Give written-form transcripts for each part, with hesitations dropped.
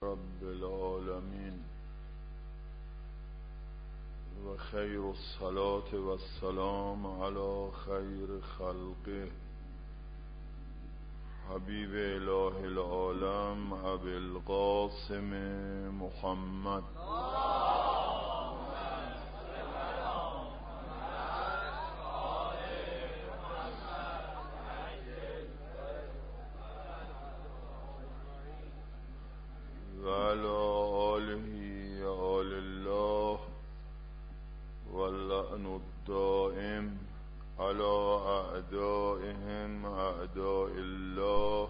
رب العالمين وخير الصلاة والسلام على خير خلقه حبيب إله العالم أبي القاسم محمد وعلى آله آل الله واللعن الدائم على أعدائهم أعداء الله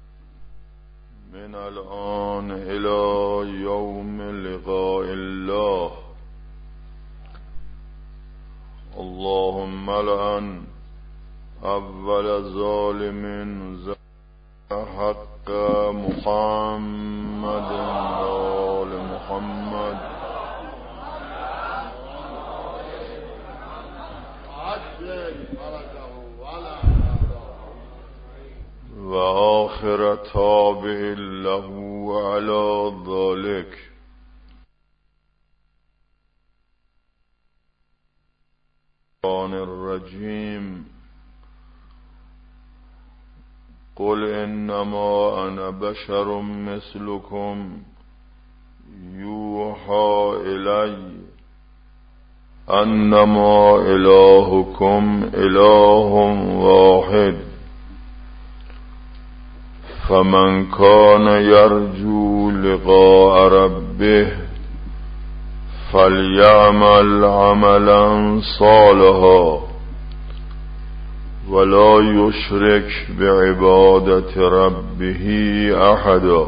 من الآن إلى يوم لقاء الله. اللهم لعن أول ظالم حق محمد وآل محمد وآخر تابع له على ذلك. الرجيم قل إنما أنا بشر مثلكم يوحى إلي أنما إلهكم إله واحد فمن كان يرجو لقاء ربه فليعمل عملا صالحا ولا يشرك بعبادة ربه احدا.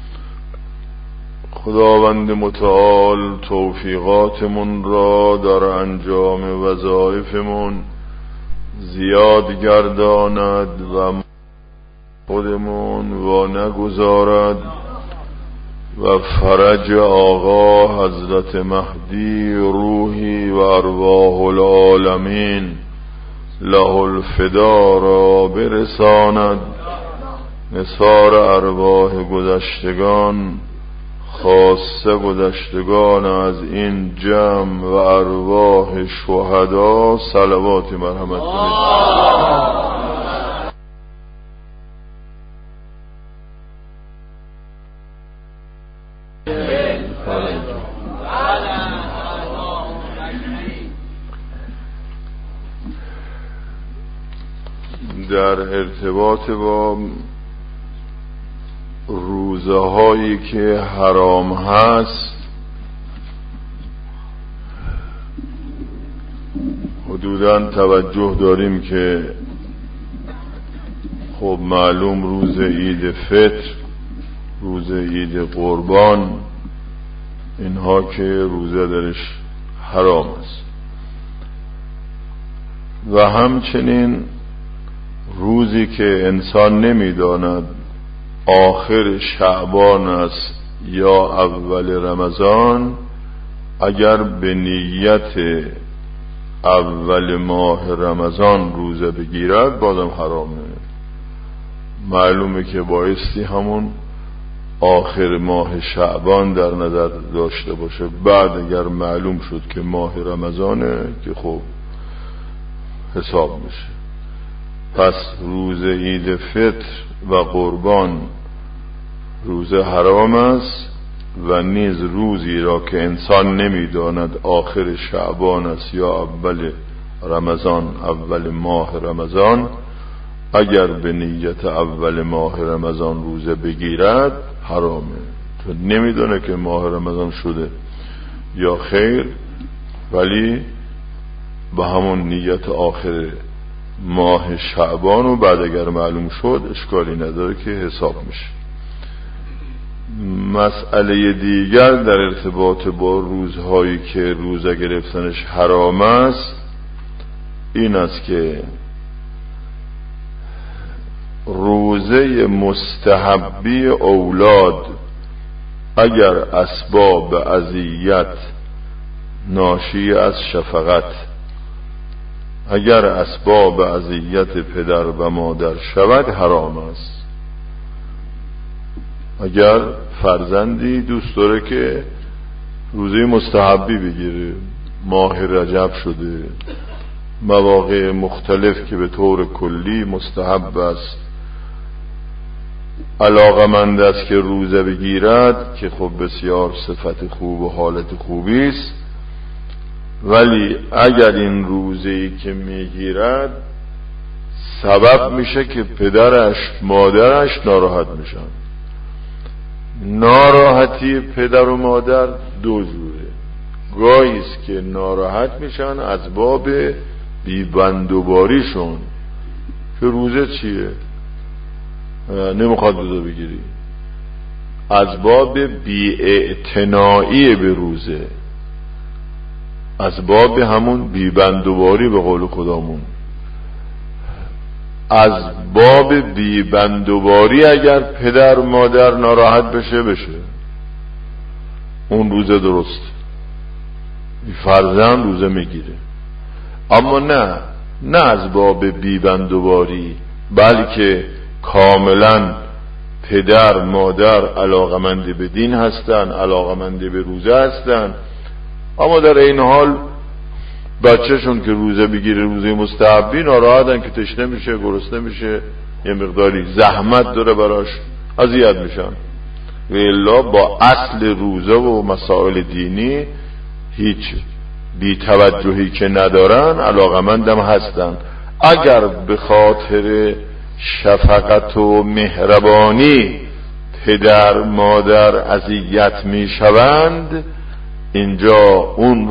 خداوند متعال توفیقاتمون را در انجام وظایفمون زیاد گرداند و خودمون و نگذارد و فرج آقا حضرت مهدی روحی و ارواح العالمین له الفدا را برساند. نثار ارواح گذشتگان خاصه گذشتگان از این جمع و ارواح شهدا صلوات مرحمت کنید. در ارتباط با روزه هایی که حرام هست حدوداً توجه داریم که خب معلوم روز عید فطر، روز عید قربان، اینها که روزه درش حرام است و همچنین روزی که انسان نمیداند آخر شعبان است یا اول رمضان، اگر به نیت اول ماه رمضان روزه بگیرد بازم حرامه. معلومه که بایستی همون آخر ماه شعبان در نظر داشته باشه. بعد اگر معلوم شد که ماه رمضانه که خب حساب میشه. پس روز عید فطر و قربان روز حرام است و نیز روزی را که انسان نمیداند آخر شعبان است یا اول رمضان، اول ماه رمضان، اگر به نیت اول ماه رمضان روزه بگیرد حرامه، چون نمیدونه که ماه رمضان شده یا خیر، ولی به همون نیت آخر ماه شعبان و بعد اگر معلوم شد اشکالی نداره که حساب میشه. مسئله دیگر در ارتباط با روزهایی که روزه گرفتنش حرام است این است که روزه مستحبی اولاد اگر اسباب اذیت ناشی از شفقت اگر اسباب اذیت پدر و مادر شود حرام است. اگر فرزندی دوست داره که روزه مستحبی بگیره، ماه رجب شده، مواقع مختلف که به طور کلی مستحب است، علاقمند است که روزه بگیرد، که خب بسیار صفت خوب و حالت خوبی است، ولی اگر این روزه‌ای که میگیرد سبب میشه که پدرش مادرش ناراحت میشن، ناراحتی پدر و مادر دو جوره. گاهی است که ناراحت میشن از باب بیبندوباریشون که روزه چیه، نمیخواد روزه بگیری، از باب بی‌اعتنایی به روزه، از باب همون بیبندوباری به قول خدامون، از باب بیبندوباری اگر پدر مادر ناراحت بشه اون روزه درست، فرزند روزه میگیره. اما نه از باب بیبندوباری، بلکه کاملا پدر مادر علاقمند به دین هستن، علاقمند به روزه هستن، اما در این حال بچهشون که روزه بگیره، روزه مستحبی، ناراحتن که تشنه میشه، گرسنه میشه، یه مقداری زحمت داره براش، اذیت میشن. و الا با اصل روزه و مسائل دینی هیچ بی‌توجهی که ندارن، علاقمندم هستن. اگر به خاطر شفقت و مهربانی پدر مادر اذیت میشوند، اینجا اون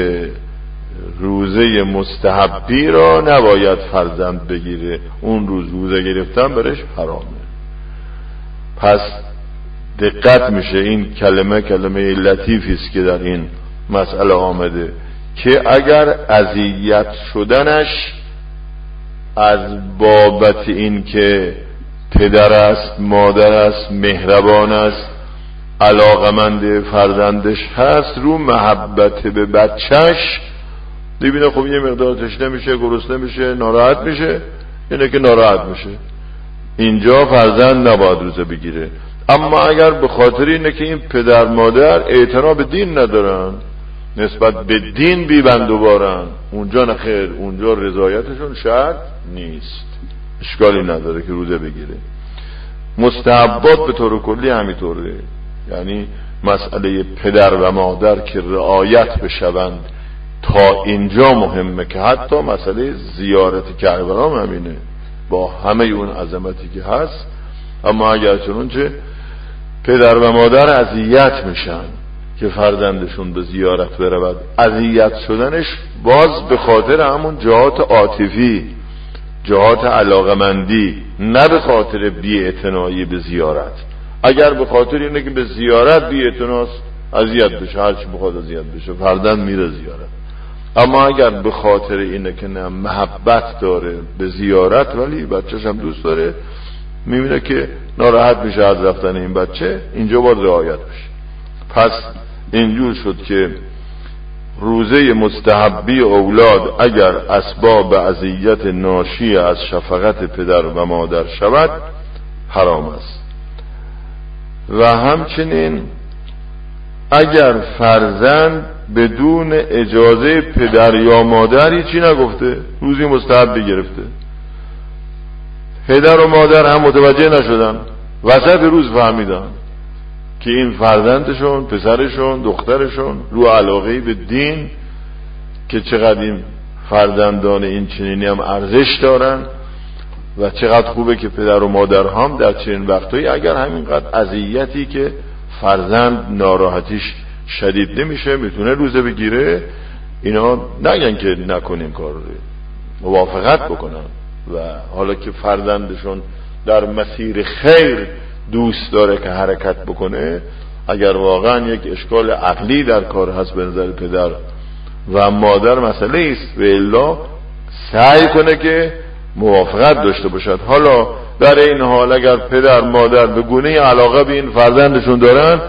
روزه مستحبی را نباید فرزند بگیره، اون روزه گرفتن برش حرامه. پس دقت میشه، این کلمه لطیفی است که در این مسئله آمده که اگر اذیت شدنش از بابت این که پدر است، مادر است، مهربان است، علاقمند فرزندش هست، رو محبت به بچهش، ببینه خب یه مقدار تشنه میشه، گرسنه میشه، ناراحت میشه، اینه که ناراحت میشه، اینجا فرزند نباید روزه بگیره. اما اگر به خاطر اینه که این پدر مادر اعتنا به دین ندارن، نسبت به دین بی‌بندوبارن، اونجا نخیر، اونجا رضایتشون شرط نیست، اشکالی نداره که روزه بگیره. مستحبات به طور کلی همینطوره، یعنی مسئله پدر و مادر که رعایت بشوند تا اینجا مهمه، که حتی مسئله زیارت کربلا هم همینه، با همه اون عظمتی که هست. اما اگر چنانچه پدر و مادر اذیت میشن که فرزندشون به زیارت برود، اذیت شدنش باز به خاطر همون جهات عاطفی، جهات علاقمندی، نه به خاطر بی‌اعتنایی به زیارت. اگر به خاطر اینه که به زیارت بی‌اعتناست، اذیت بشه، هرچی بخواد اذیت بشه، فرزند میره زیارت. اما اگر به خاطر اینه که نه محبت داره به زیارت، ولی بچه‌ش هم دوست داره، میبینه که ناراحت میشه از رفتن این بچه، اینجا باید رعایت بشه. پس اینجور شد که روزه مستحبی اولاد اگر اسباب اذیت ناشی از شفقت پدر و مادر شود، حرام است. و همچنین اگر فرزند بدون اجازه پدر یا مادر هیچی نگفته، روزی مستحبی گرفته، پدر و مادر هم متوجه نشدن، وسط روز فهمیدن که این فرزندشون، پسرشون، دخترشون رو علاقه‌ای به دین، که چقدر این فرزندان این چنینی هم ارزش دارن و چقدر خوبه که پدر و مادر هم در چنین وقتایی اگر همینقدر اذیتی که فرزند ناراحتیش شدید نمیشه میتونه روزه بگیره، اینا نگن که نکنین کار رو، موافقت بکنن. و حالا که فرزندشون در مسیر خیر دوست داره که حرکت بکنه، اگر واقعا یک اشکال عقلی در کار هست به نظر پدر و مادر مسئله است، و الا سعی کنه که موافقت داشته باشد. حالا در این حال اگر پدر مادر به گونه علاقه به این فرزندشون دارن،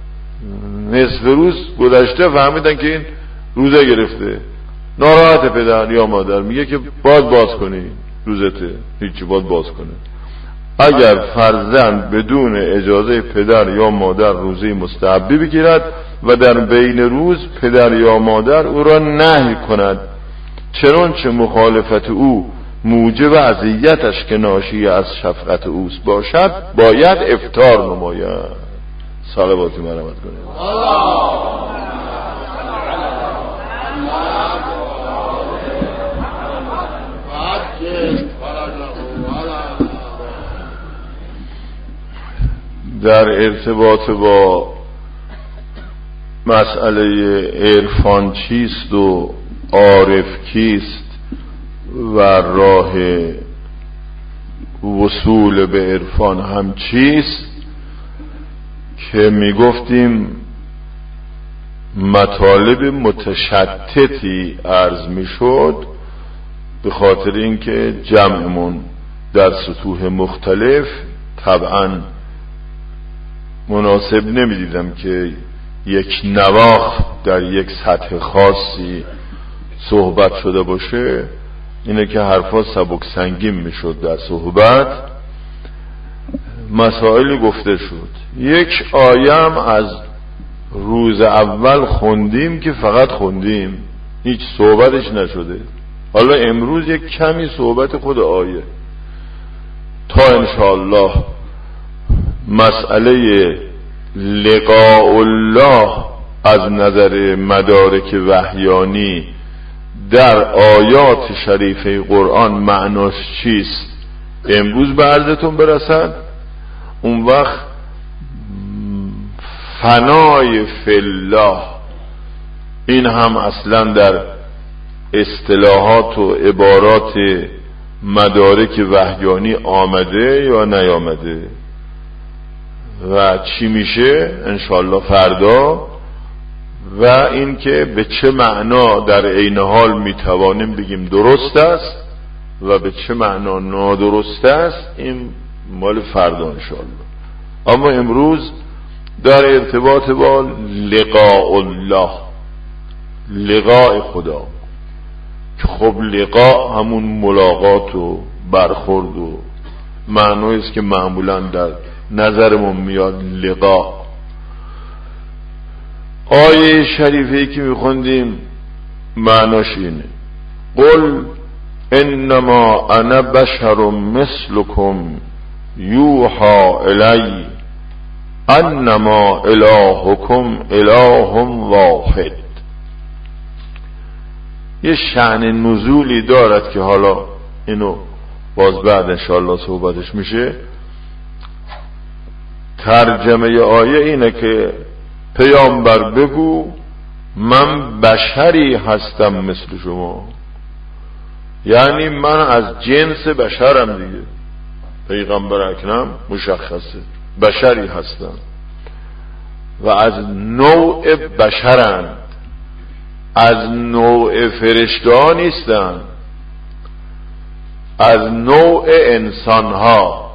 نصف روز گذشته فهمیدن که این روزه گرفته، ناراحت پدر یا مادر، میگه که باز کنی روزته، هیچی باز کنه. اگر فرزند بدون اجازه پدر یا مادر روزه مستحبی بگیرد و در بین روز پدر یا مادر او را نهی کند، چنانچه مخالفت او موجب اذیتش که ناشی از شفقت اوست باشد، باید افطار نماید. صلوات مرحمت کنید. در ارتباط با مسئله عرفان چیست و عارف کیست و راه وصول به عرفان هم چیست که می گفتیم مطالب متشتتی عرض می شد، به خاطر اینکه جمعمون در سطوح مختلف طبعا مناسب نمی دیدم که یک نواخت در یک سطح خاصی صحبت شده باشه. اینه که حرفا سبک سنگین می شد در صحبت. مسائلی گفته شد. یک آیم از روز اول خوندیم که فقط خوندیم، هیچ صحبتش نشده. حالا امروز یک کمی صحبت خود آیه تا انشاءالله مسئله لقاء الله از نظر مدارک وحیانی در آیات شریفه قرآن معناش چیست امروز به عرضتون برسد. اون وقت فنای فی الله، این هم اصلا در اصطلاحات و عبارات مدارک وحیانی آمده یا نیامده و چی میشه انشاءالله فردا، و این که به چه معنا در عین حال میتوانیم بگیم درست است و به چه معنا نادرست است، این مال فردا انشاءالله. اما امروز در ارتباط با لقاء الله، لقاء خدا، که خب لقاء همون ملاقات و برخورد و معنی است که معمولا در نظرمون میاد لقاء. آیه شریفی که میخوندیم معناش اینه: قل انما انا بشر مثلكم یوحى الی انما الهکم اله واحد. یه شأن نزولی دارد که حالا اینو باز بعد انشاءالله صحبتش میشه. ترجمه آیه اینه که پیامبر بگو من بشری هستم مثل شما، یعنی من از جنس بشرم دیگه. پیغمبر اکرم مشخصه بشری هستم و از نوع بشرند، از نوع فرشته ها نیستن، از نوع انسان ها.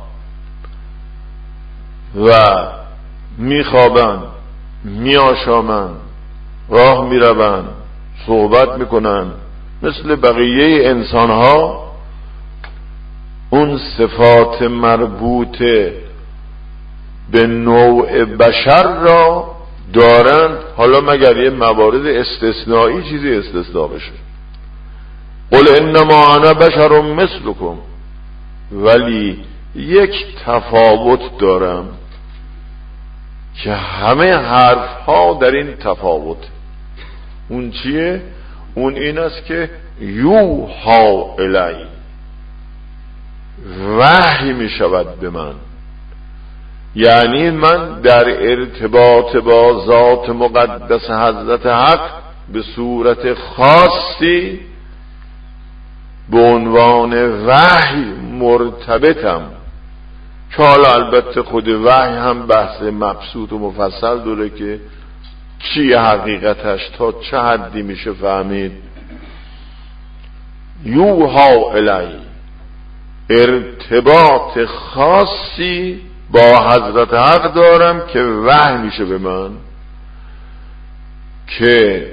و میخوابن، میآشامن، راه میرون، صحبت میکنن مثل بقیه انسان ها. اون صفات مربوطه به نوع بشر را دارند، حالا مگر یه موارد استثنایی چیزی استثنا بشه. قل انما انا بشر مثلكم، ولی یک تفاوت دارم که همه حرف ها در این تفاوت. اون چیه؟ اون این است که یوحى الی، وحی می شود به من، یعنی من در ارتباط با ذات مقدس حضرت حق به صورت خاصی به عنوان وحی مرتبطم. که حالا البته خود وحی هم بحث مبسوط و مفصل داره که چیه حقیقتش، تا چه حدی میشه فهمید. یوحى الی، ارتباط خاصی با حضرت حق دارم که وحی میشه به من، که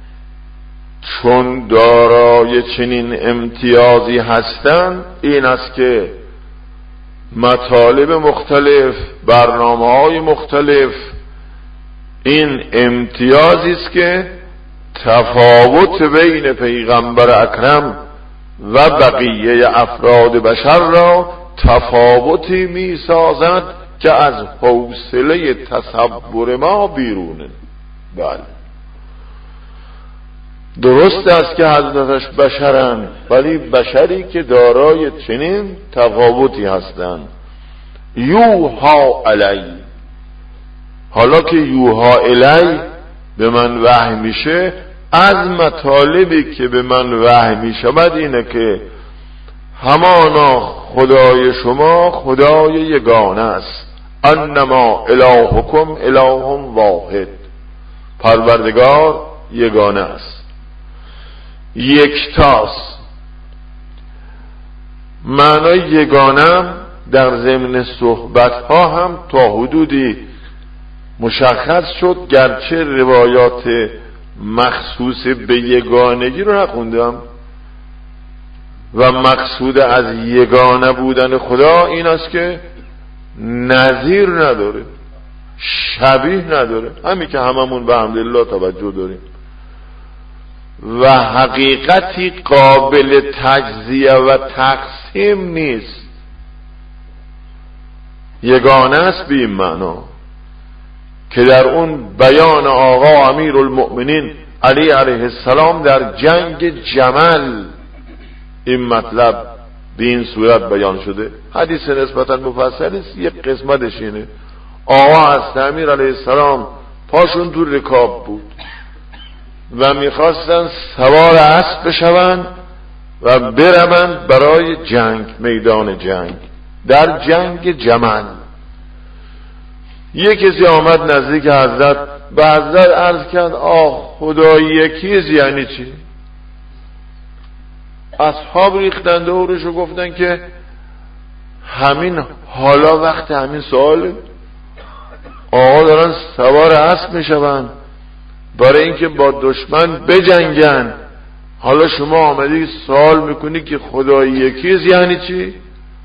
چون دارای چنین امتیازی هستن این است که مطالب مختلف، برنامه‌های مختلف. این امتیازی است که تفاوت بین پیغمبر اکرم و بقیه افراد بشر را تفاوتی می سازد که از حوصله تصور ما بیرونه. بله، درست است که حضرتش بشرند، ولی بشری که دارای چنین تفاوتی هستند. یوها الی، حالا که یوها الی به من وحی میشه، از مطالبی که به من وحی میشود اینه که همانا خدای شما خدای یگانه است. انما الهکم اله واحد، پروردگار یگانه است، یکتاست. معنای یگانه در ضمن صحبت ها هم تا حدودی مشخص شد، گرچه روایات مخصوص به یگانگی رو نخوندم و مقصود از یگانه بودن خدا این است که نظیر نداره، شبیه نداره، همین که هممون به حمدالله توجه داریم، و حقیقتی قابل تجزیه و تقسیم نیست. یگانه است به این معنا که در اون بیان آقا امیر المؤمنین علی علیه السلام در جنگ جمل این مطلب به این صورت بیان شده. حدیث نسبتا مفصل است، یک قسمتش اینه آقا از امیر علیه السلام پاشون تو رکاب بود و میخواستن سوار اسب بشوند و بروند برای جنگ، میدان جنگ، در جنگ جمل. یک کسی آمد نزدیک حضرت، به حضرت عرض کرد خدا یکیست یعنی چی؟ اصحاب ریختن دورش و گفتن که همین حالا وقت همین سواله، آقا دارن سوار اسب میشوند برای اینکه با دشمن بجنگن، حالا شما آمدی سوال میکنی که خدا یکیست یعنی چی؟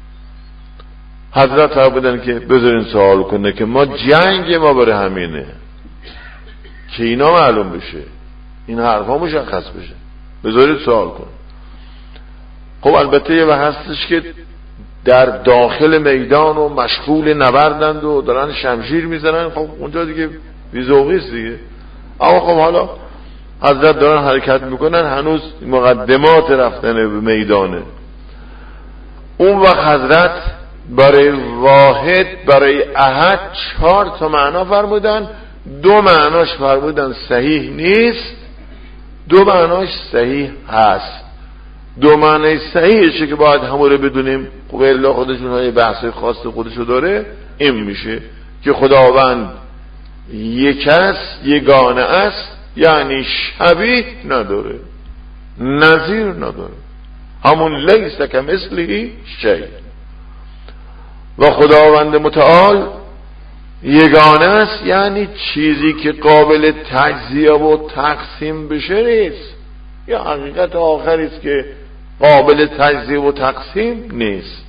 حضرت فرمودن که بذارین سوال کنه که ما جنگ ما برای همینه که اینا معلوم بشه، این حرفا مشخص بشه، بذارید سوال کن. خب البته یه وقت هستش که در داخل میدان و مشغول نبردند و دارن شمشیر میزنن، خب اونجا دیگه بی‌ذوقیست دیگه. اما خب حالا حضرت دارن حرکت میکنن، هنوز مقدمات رفتن به میدانه. اون وقت حضرت برای واحد، برای احد 4 تا معنا فرمودن. 2 معناش فرمودن صحیح نیست، 2 معناش صحیح هست. 2 معنای صحیحشه که باید همون رو بدونیم، خب الا خودشون های بحث خاص خودشو داره. این میشه که خداوند یک است، یگانه است، یعنی شبیه نداره، نظیر نداره، همون لیس کمثله شیء. و خداوند متعال یگانه است، یعنی چیزی که قابل تجزیه و تقسیم بشه نیست، یا حقیقت آخری است که قابل تجزیه و تقسیم نیست.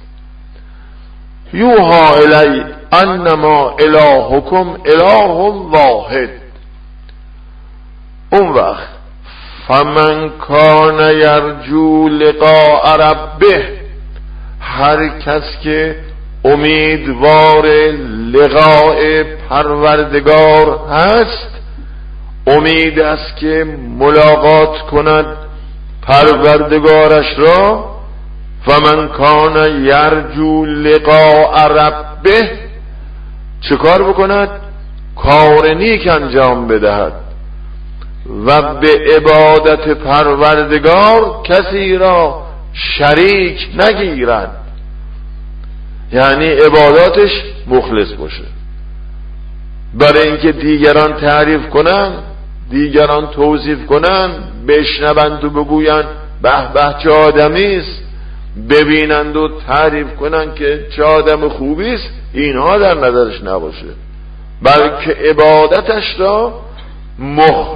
یوها الی انما الهکم اله واحد. اون وقت فمن کان یرجو لقاء ربه، هر کس که امیدوار لقاء پروردگار هست، امید است که ملاقات کند پروردگارش را. فمن کان یرجو لقاء ربه، چه کار بکند؟ کار نیک انجام بدهد و به عبادت پروردگار کسی را شریک نگیرد، یعنی عباداتش مخلص باشه. برای اینکه دیگران تعریف کنن، دیگران توصیف کنن، بشنوند و بگویند به به چه آدمی است، ببینند و تعریف کنند که چه آدم خوبی است، اینها در نظرش نباشه، بلکه عبادتش را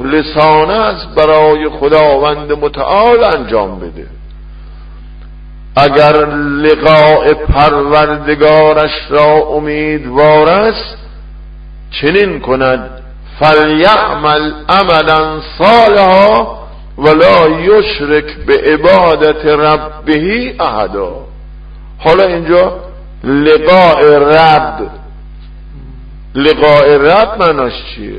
مخلصانه است برای خداوند متعال انجام بده. اگر لقاء پروردگارش را امیدوار است چنین کند فلیعمل عملا صالحا ولا یشرک به عبادت ربه احدا. حالا اینجا لقاء رب معناش چیه؟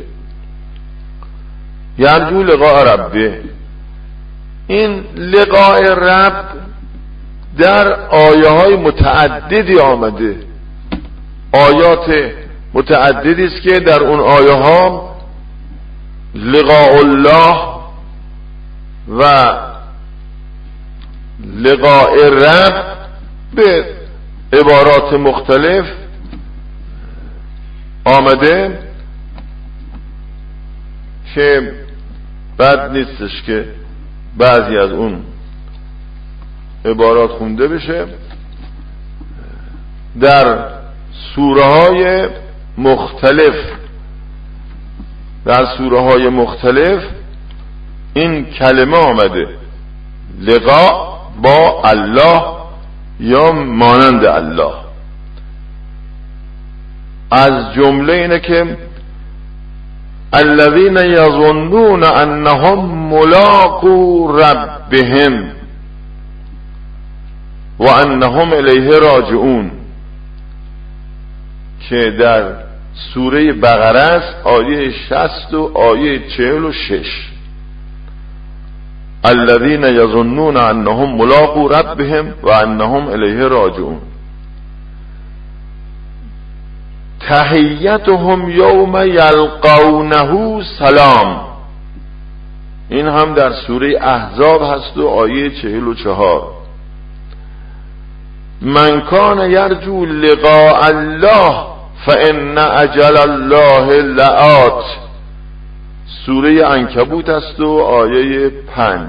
یرجو لقاء ربه. این لقاء رب در آیه های متعددی آمده، آیات متعددی است که در اون آیه ها لقاء الله و لقاء رب به عبارات مختلف آمده که بد نیستش که بعضی از اون عبارات خونده بشه. در سوره های مختلف این کلمه آمده، لقاء با الله یا مانند الله. از جمله اینه که الذين يظنون انهم ملاقو ربهم و انهم الیه راجعون که در سوره بقره است، آیه 60 و آیه 46. الذين يظنون انهم ملاقو ربهم و انهم الیه راجعون. تحیتهم یوم یلقونه سلام، این هم در سوره احزاب هست و آیه 44. من کان یرجو لقاء الله فان اجل الله لآت، سوره عنکبوت است و آیه 5.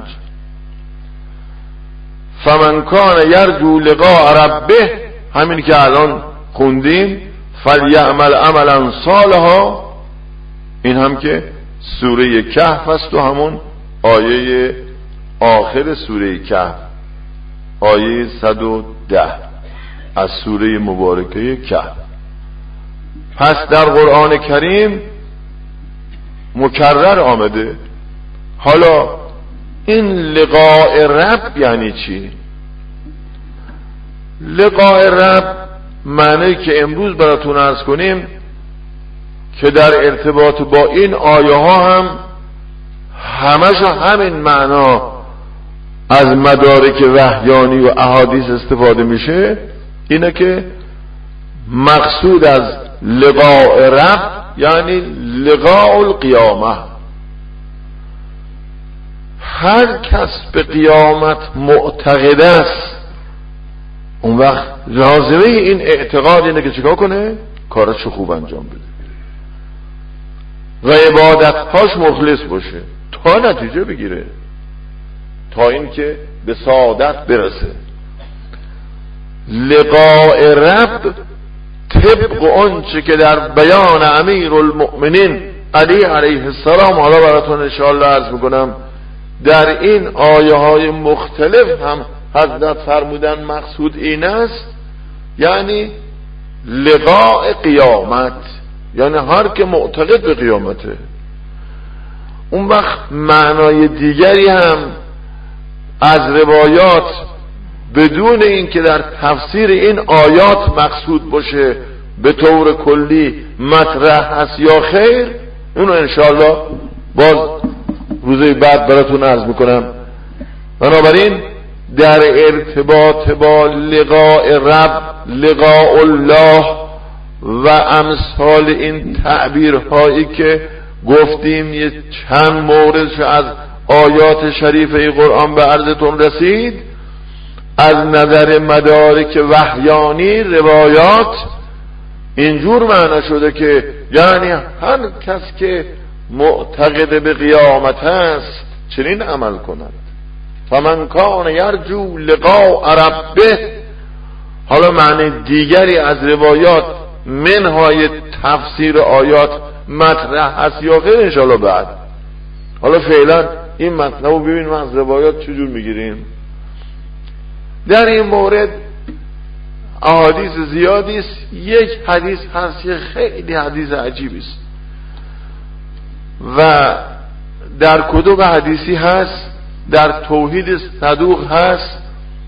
فمن کان یرجو لقاء ربه، همین که الان خوندیم، فلیعمل عملا صالحا، این هم که سوره کهف است و همون آیه آخر سوره کهف، آیه 110 از سوره مبارکه کهف. پس در قرآن کریم مکرر آمده. حالا این لقاء رب یعنی چی؟ لقاء رب معنی که امروز براتون عرض کنیم که در ارتباط با این آیه ها هم همش همین معنا از مدارک وحیانی و احادیث استفاده میشه، اینه که مقصود از لقاء رب یعنی لقاء القیامه. هر کس به قیامت معتقد است، اون وقت لازمه این اعتقاد اینه که چیکار کنه؟ کارشو خوب انجام بده و عبادتهاش مخلص باشه تا نتیجه بگیره، تا اینکه به سعادت برسه. لقاء رب طبق آنچه که در بیان امیر المؤمنین علی علیه السلام، حالا براتون انشاءالله عرض میکنم، در این آیه های مختلف هم حضرت فرمودن مقصود این است، یعنی لقاء قیامت، یعنی هر که معتقد به قیامته. اون وقت معنای دیگری هم از روایات بدون این که در تفسیر این آیات مقصود باشه به طور کلی مطرح هست یا خیر، اونو انشاءالله باز روزی بعد براتون عرض میکنم. بنابراین در ارتباط با لقاء رب، لقاء الله و امثال این تعبیرهایی که گفتیم، یه چند موردش از آیات شریفه قرآن به عرضتون رسید، از نظر مدارک وحیانی روایات اینجور معنا شده که یعنی هر کس که معتقد به قیامت است چنین عمل کند. فمن کان یرجو لقاء ربه. حالا معنی دیگری از روایات منهای تفسیر آیات مطرح هست یا غیر انشاءالله بعد. حالا فعلا این مطلب رو ببینیم از روایات چجور میگیریم. در این مورد احادیث زیادی است. یک حدیث هست که خیلی حدیث عجیبی است و در کتب حدیثی هست، در توحید صدوق هست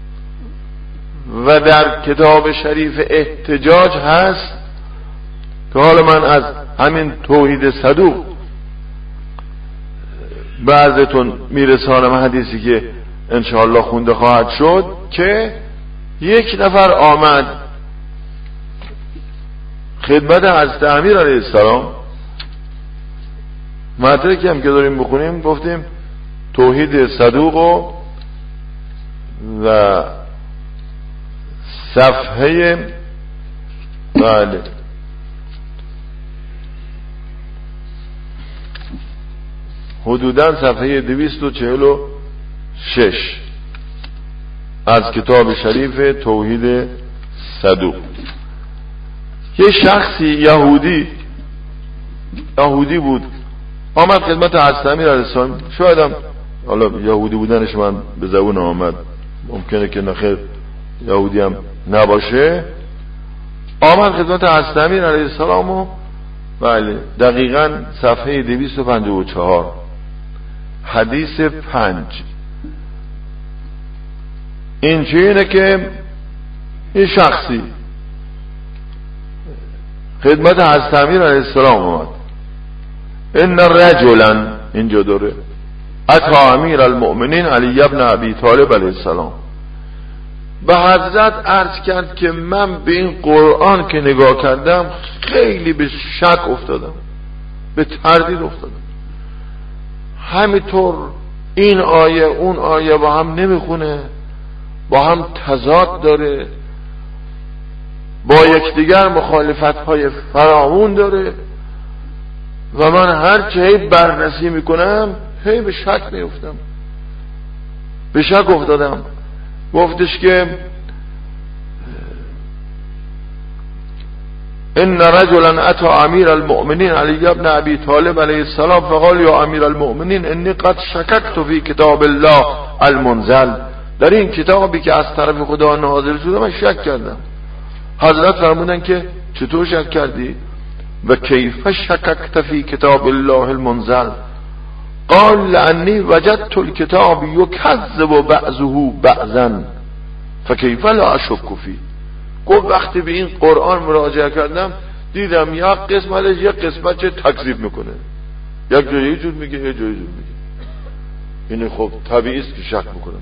و در کتاب شریف احتجاج هست که حالا من از همین توحید صدوق بعضتون میرسانم حدیثی که انشاءالله خونده خواهد شد که یک نفر آمد خدمت حضرت امیر علیه السلام. مدرکی هم که داریم بخونیم گفتیم توحید صدوق و صفحه بله حدوداً صفحه 246 از کتاب شریف توحید صدوق. یه شخصی یهودی بود، آمد خدمت حضرت امیر علیه السلام. شاید هم حالا یهودی بودنش من به زبون آمد، ممکنه که نخیر یهودی هم نباشه. آمد خدمت حضرت امیر علیه السلام و بله دقیقاً صفحه 254 حدیث 5 این چیه که این شخصی خدمت حضرت امیر علیه السلام آمد. ان رجلا اینجا داره اتی امیر المؤمنین علی ابن ابی طالب علیه السلام. به حضرت عرض کرد که من به این قرآن که نگاه کردم خیلی به شک افتادم، به تردید افتادم. همینطور این آیه اون آیه با هم نمیخونه، با هم تضاد داره، با یکدیگر مخالفت های فراوان داره و من هر چه بررسی میکنم هی به شک میفتم، به شک افتادم. گفتش که ان رجلا اتى امیر المؤمنین علی ابن ابی طالب علیه السلام فقال یا امیر المؤمنین انی قد شککت فی کتاب الله المنزل. در این کتابی که از طرف خدا نازل شده من شک کردم. حضرت فرمودن که چطور شک کردی؟ و کیف شککت فی کتاب الله المنزل؟ قال لانی وجدت الكتاب یکذب بعضه بعضا فکیف لا اشک فی. گفت وقتی به این قرآن مراجعه کردم دیدم یک قسمتش یک قسمت چه تکذیب میکنه، یک جایی جور میگه یک جایی جور میگه. این خب طبیعی است که شک میکنم.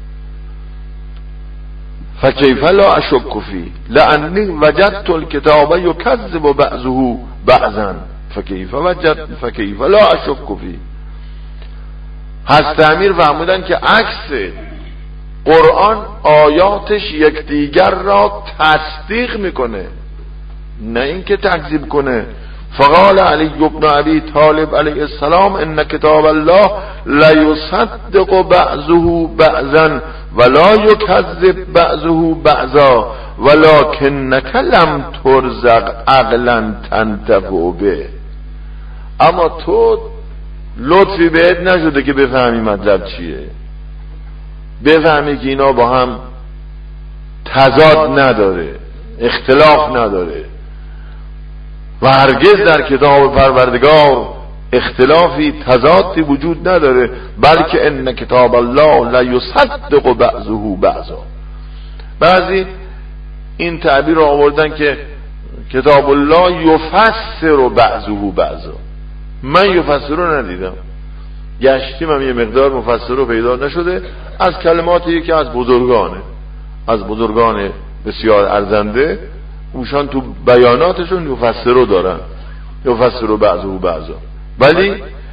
فکیف لا اشک فی لانی وجدت الكتاب یکذب بعضه بعضا فکیف لا اشک فی. حضرت امیر فرمودن که عکس قرآن آیاتش یکدیگر را تصدیق میکنه نه اینکه تکذیب کنه. فقال علی بن ابی طالب علیه السلام ان کتاب الله لا یصدق بعضه بعضا ولا یکذب بعضه بعضا ولکنک لم ترزق عقلا تنتفع به. اما تو لطفی بهت نشده که بفهمی مطلب چیه، بفهمی که اینا با هم تضاد نداره، اختلاف نداره و هرگز در کتاب پروردگار اختلافی تضادی وجود نداره، بلکه ان کتاب الله لا یصدق بعضه بعضا. بعضی این تعبیر رو آوردن که کتاب الله یفسر بعضه بعضا. من یفسر رو ندیدم، گشتیم هم یه مقدار مفسر رو پیدا نشده از کلماتی که از بزرگان بسیار ارزنده اوشان تو بیاناتشون یفسر رو دارن، یفسر رو بعضه بعضا، ولی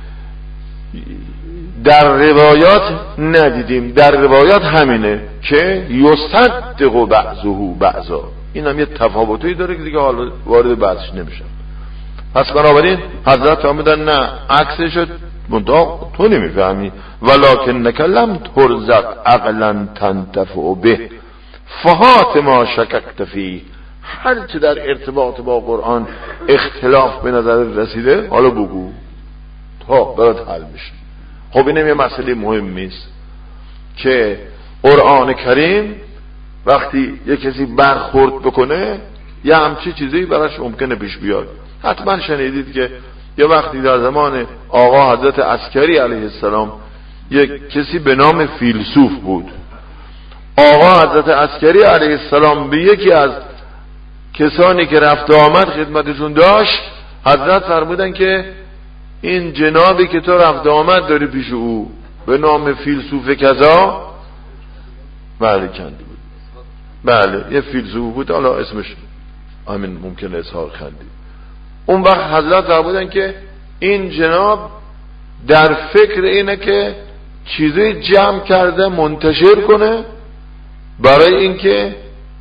در روایات ندیدیم. در روایات همینه که یصدق بعضه بعضا. این هم یه تفاوتی داره که دیگه حالا وارد بحثش نمیشم. پس بنابراین حضرت فرمودن نه عکسش تو نمیفهمی ولکنک لم ترزق عقلا تنتفع به فهات ما شککت فی. هر چه در ارتباط با قرآن اختلاف به نظر رسیده حالا بگو تا برات حل بشه. خب اینم یه مسئله مهمی است که قرآن کریم وقتی یه کسی برخورد بکنه یه همچی چیزی براش ممکنه پیش بیاد. حتما شنیدید که یه وقتی در زمان آقا حضرت عسکری علیه السلام یک کسی به نام فیلسوف بود. آقا حضرت عسکری علیه السلام به یکی از کسانی که رفت آمد خدمتشون داشت حضرت فرمودن که این جنابی که تو رفت آمد داری پیش او به نام فیلسوف کذا، بله کنده بود، بله یه فیلسوف بود، حالا اسمش همین ممکنه اظهار خندی. اون وقت حضرت فرمودن که این جناب در فکر اینه که چیزی جمع کرده منتشر کنه برای اینکه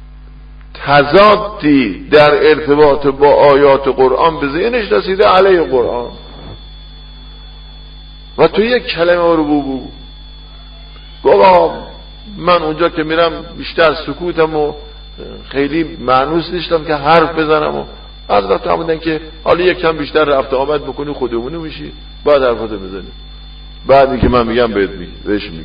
تضادی در ارتباط با آیات قرآن به ذهنش رسیده علیه قرآن و تو یک کلمه رو بگو. گفت من اونجا که میرم بیشتر سکوتم و خیلی معنوس نیستم که حرف بزنم و حضرت فرمودن که حالا یک کم بیشتر رفت آمد بکنی خودمونی میشی بعد حرفاتو بزنی، بعدی که من میگم بهش میگی.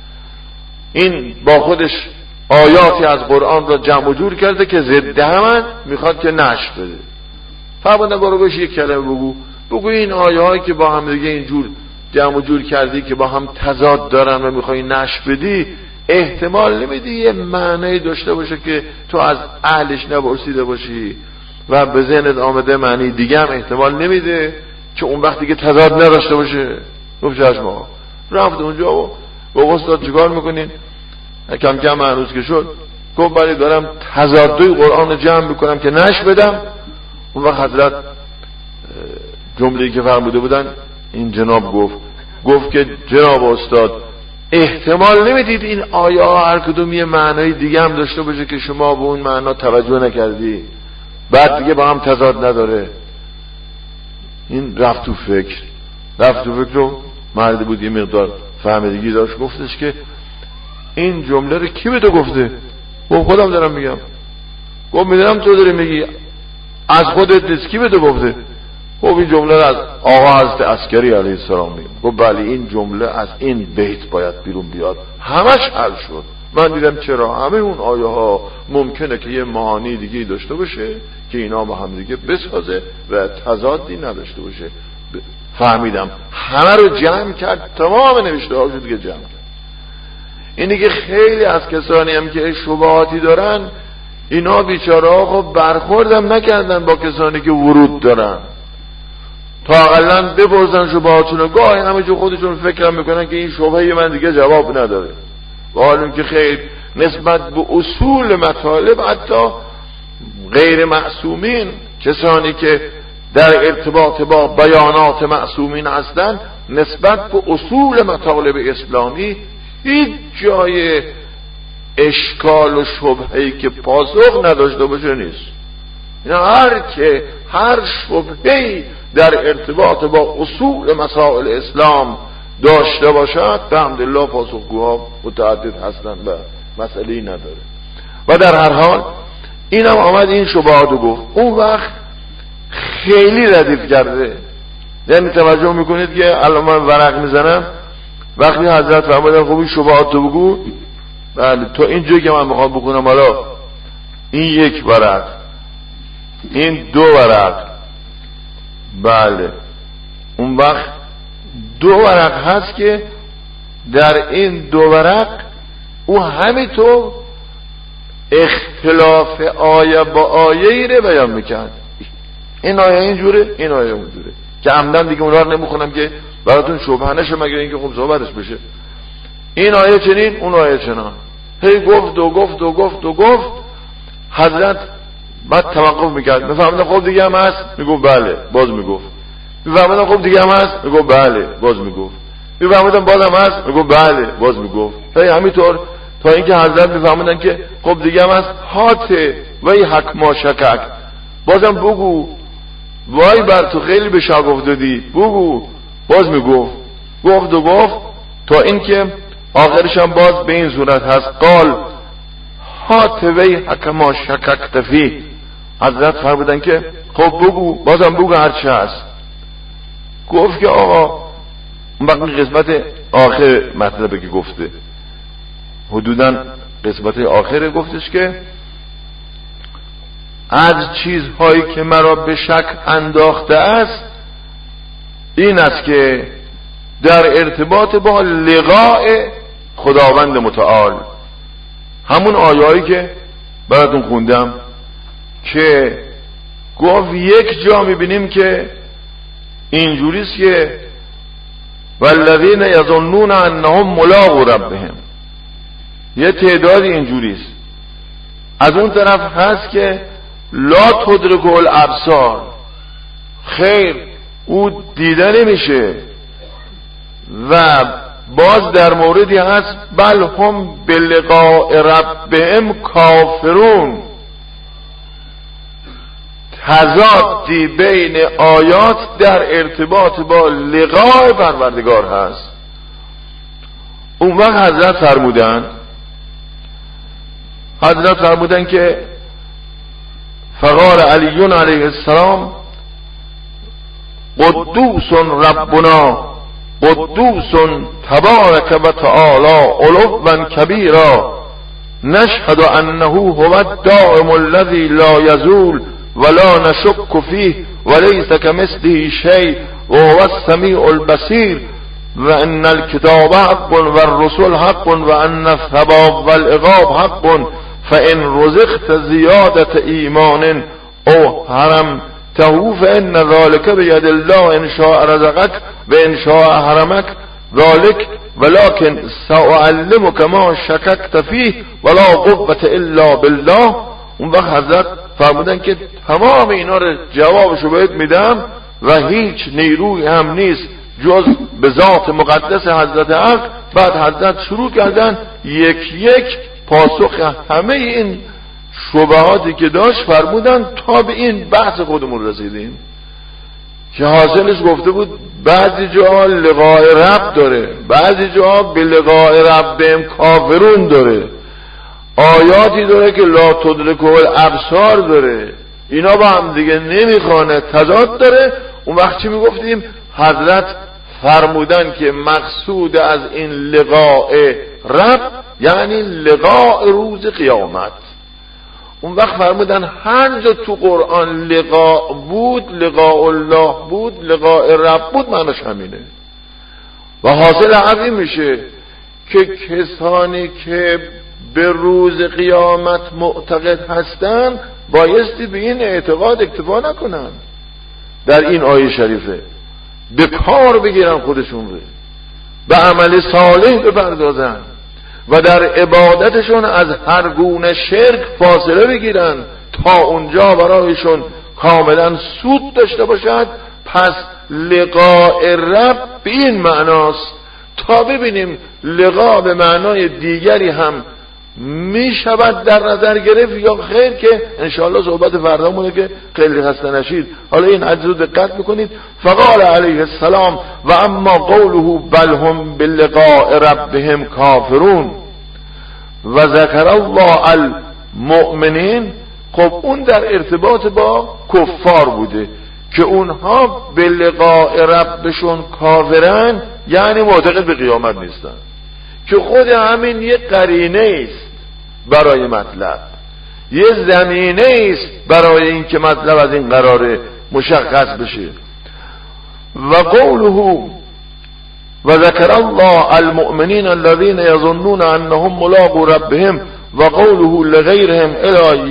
این با خودش آیاتی از قرآن را جمع و جور کرده که ضد هم میخواد که نشر بده. فرمودن برو بهش یک کلمه بگو این آیه‌هایی که با هم دیگه اینجور جمع و جور کردی که با هم تضاد دارن و میخوای نشر بدی، احتمال نمیدی یه معنی داشته باشه که تو از اهلش نپرسیده باشی و به ذهنت آمده معنی دیگه هم احتمال نمیده که اون وقتی که تضاد نداشته باشه. گفت چشم. رفت اونجا و با استاد چیکار میکنین؟ کم کم معنوس که شد گفت بله دارم تضادهای قرآن رو جمع میکنم که نشر بدم. اون وقت حضرت جمله‌ای که فرموده بودن این جناب گفت که جناب استاد احتمال نمیدید این آیه ها هر کدوم یه معنای دیگه هم داشته باشه که شما به اون معنا توجه نکردی بعد دیگه با هم تضاد نداره. این رفت تو فکر رو مرد بود یه مقدار فهمیدگی داشت، گفتش که این جمله رو کی به تو گفته؟ گفت خودم دارم میگم. گفت میدونم تو داری میگی، از خودت نیست، کی به تو گفته؟ گفت این جمله از آقا حضرت عسکری علیه السلام میگم. گفت بله این جمله از این بیت باید بیرون بیاد. همش حل شد. من دیدم چرا همه اون آیه ها ممکنه که یه معانی دیگه داشته باشه که اینا با هم دیگه بسازه و تضادی نداشته باشه. فهمیدم همه رو جمع کرد، تمام نوشته ها شد که جمع کرد. اینی که خیلی از کسانی هم که شبهاتی دارن اینا بیچاره ها خب برخوردم نکردن با کسانی که ورود دارن تا اقلا بپرسن شبهاتونو. گاهی همه جو خودشون فکرم میکنن که این شبهه من دیگه جواب نداره، و حالا که خیر نسبت به اصول مطالب حتی غیر معصومین، کسانی که در ارتباط با بیانات معصومین هستند، نسبت به اصول مطالب اسلامی هیچ جای اشکال و شبهه‌ای که پاسخ نداشته باشه نیست. هر شبهه‌ای در ارتباط با اصول مسائل اسلام داشته باشد الحمدلله پاسخگوها متعدد هستند و مسئله‌ای نداره. و در هر حال اینم آمد این شبهاتو گفت. اون وقت خیلی ردیف کرده، یعنی توجه میکنید که الان من ورق میزنم وقتی حضرت فرمودن خب این شبهاتو بگو، بله تا اینجایی که من میخوام بکنم، حالا این یک ورق، این دو ورق، بله اون وقت دو ورق هست که در این دو ورق او همینطور اختلاف آیه با آیه ای رو بیان میکرد. این آیه اینجوره، این آیه اونجوره، که عمدن دیگه اونها رو نمیخونم که براتون شبهه نشه مگر اینکه خب صحبتش بشه. این آیه چنین، اون آیه چنان، هی گفت. حضرت بعد توقف میکرد، میفهمیدن خب دیگه هم هست، میگفت بله، باز میگفت. میفهمیدن خب دیگه هم هست، میگفت بله، باز میگفت. میفهمیدن باز هم هست، میگفت بله، باز میگفت. هی همینطور تا اینکه حضرت میفهمیدن که خب دیگه هم هست، هاته وی حک ما شکک، بازم بگو، وای بر تو خیلی به شاگفت دادی، بگو. باز میگفت، گفت تا اینکه آخرش هم باز به این صورت هست، قال هات وی حک ما شککت فی. حضرت فرمودن که خب بگو، بازم بگو هرچی هست. گفت که آقا اون وقت قسمت آخر مطلبه که گفته حدوداً قسمت آخر گفتش که از چیزهایی که مرا به شک انداخته است این است که در ارتباط با لقاء خداوند متعال، همون آیه‌ای که براتون خوندم که گفت یک جا میبینیم که اینجوریست که والذین یظنون انهم ملاقو ربهم، یه تعدادی اینجوریست. از اون طرف هست که لا تدرک الابصار، خیر او دیده نمیشه. و باز در موردی هست بل هم بلقاء ربهم کافرون، تضادی بین آیات در ارتباط با لقاء پروردگار هست. اون وقت حضرت فرمودن که فقال علی علیه السلام قدوس ربنا قدوس تبارک و تعالی علوا کبیرا نشهد انه هو الدائم الذی لا یزول ولا نشک فیه وليس كمثله شيء وهو السمیع البصیر و ان الكتاب حق والرسل حق وان الثواب والعقاب حق فان رزقت زیادت ایمان او حرمته فان ذلك بيد الله ان شاء رزقك وان شاء حرمك ذلك ولكن سأعلمك ما شككت فيه ولا قوة الا بالله. اون وقت حضرت فرمودن که تمام اینا رو جوابشو بهت میدم و هیچ نیروی هم نیست جز به ذات مقدس حضرت حق. بعد حضرت شروع کردن یک یک پاسخ همه این شبهاتی که داشت فرمودن تا به این بحث خودمون رسیدیم که حاصلش گفته بود بعضی جاها لقاء رب داره، بعضی جاها به لقاء ربهم کافرون داره، آیاتی داره که لا تدرک الابصار داره، اینا با هم دیگه نمیخوانه، تضاد داره. اون وقت چی میگفتیم؟ حضرت فرمودن که مقصود از این لقاء رب یعنی لقاء روز قیامت. اون وقت فرمودن هر جا تو قرآن لقاء بود، لقاء الله بود، لقاء رب بود، معناش همینه. و حاصل همین میشه که کسانی که به روز قیامت معتقد هستن بایستی به این اعتقاد اکتفا نکنن، در این آیه شریفه به کار بگیرن خودشون رو، به عمل صالح بپردازن و در عبادتشون از هر گونه شرک فاصله بگیرن تا اونجا برایشون کاملا سود داشته باشد. پس لقاء رب به این معناست تا ببینیم لقاء به معنای دیگری هم می شود در نظر گرفت یا خیر، که انشاءالله صحبت فردامونه که خیلی خسته نشید. حالا این حدیث رو دقت میکنید. فقال علیه السلام و اما قوله بل هم بلقاء ربهم کافرون و ذکر الله المؤمنین. خب اون در ارتباط با کفار بوده که اونها به لقاء ربشون کافرن، یعنی معتقد به قیامت نیستن، که خود همین یه قرینه است برای مطلب، یه زمینه است برای این که مطلب از این قراره مشخص بشه. و قوله و ذکر الله المؤمنین الذين يظنون انهم ملاقو ربهم و قوله لغیرهم الى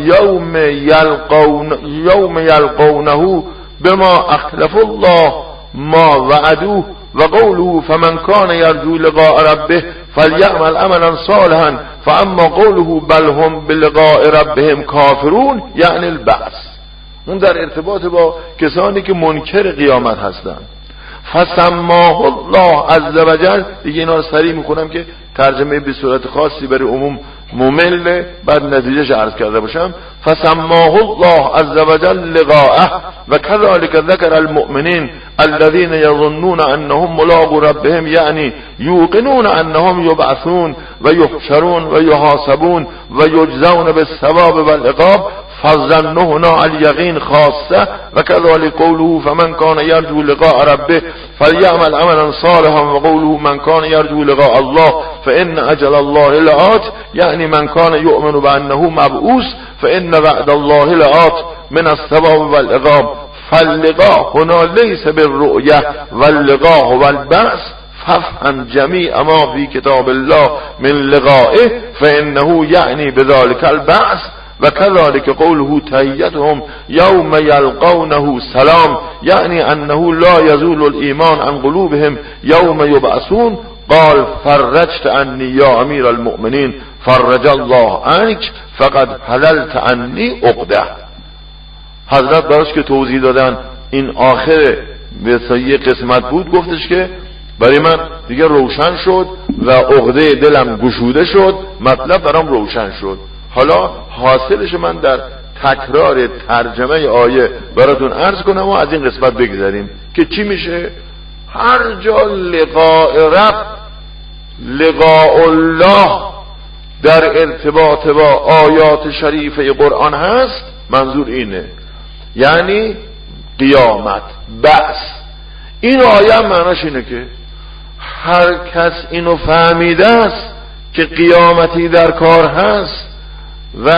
یوم یلقونه بما اخلف الله ما وعدوه و قوله فمن کان یرجو لقاء ربه فلیعمل عملا صالحا فاما قوله بل هم بلقاء ربهم کافرون یعنی البعث. اون در ارتباط با کسانی که منکر قیامت هستند. فسماه الله عز وجل، دیگه اینا رو سریع میخونم که ترجمه به صورت خاصی برای عموم ممل بعد نتیجهش عرض کرده باشم. فسماه الله عز وجل لقاءه و كذلك ذكر المؤمنين الذين يظنون انهم ملاقو ربهم یعنی یوقنون انهم یبعثون و یحشرون و یحاسبون و یجزون بالثواب والعقاب فظنه هنا اليقين خاصه و كذلك قوله فمن كان يرجو لقاء ربه فليعمل عملا صالحا و قوله من كان يرجو لقاء الله فإن أجل الله لآت، یعنی من کان یؤمن بأنه مبعوث فإن وعد الله لآت من الثواب والعقاب، فاللقاء هنا ليس بالرؤية واللقاء هو البعث، فافهم جميع ما في كتاب الله من لقائه فإنه يعني بذلك البعث، وكذلك قوله تحيتهم يوم يلقونه سلام، يعني أنه لا يزول الإيمان عن قلوبهم يوم يبعثون. قال فرجت عني يا أمير المؤمنين فرج الله عنك فقد حللت عني عقده. حضرت براش که توضیح دادن این آخر به یه قسمت بود، گفتش که برای من دیگه روشن شد و عقده دلم گشوده شد، مطلب برام روشن شد. حالا حاصلش من در تکرار ترجمه آیه براتون عرض کنم و از این قسمت بگذاریم که چی میشه. هر جا لقاء رب، لقاء الله در ارتباط با آیات شریفه قرآن هست، منظور اینه یعنی قیامت، بعث. این آیه معناش اینه که هر کس اینو فهمیده است که قیامتی در کار هست و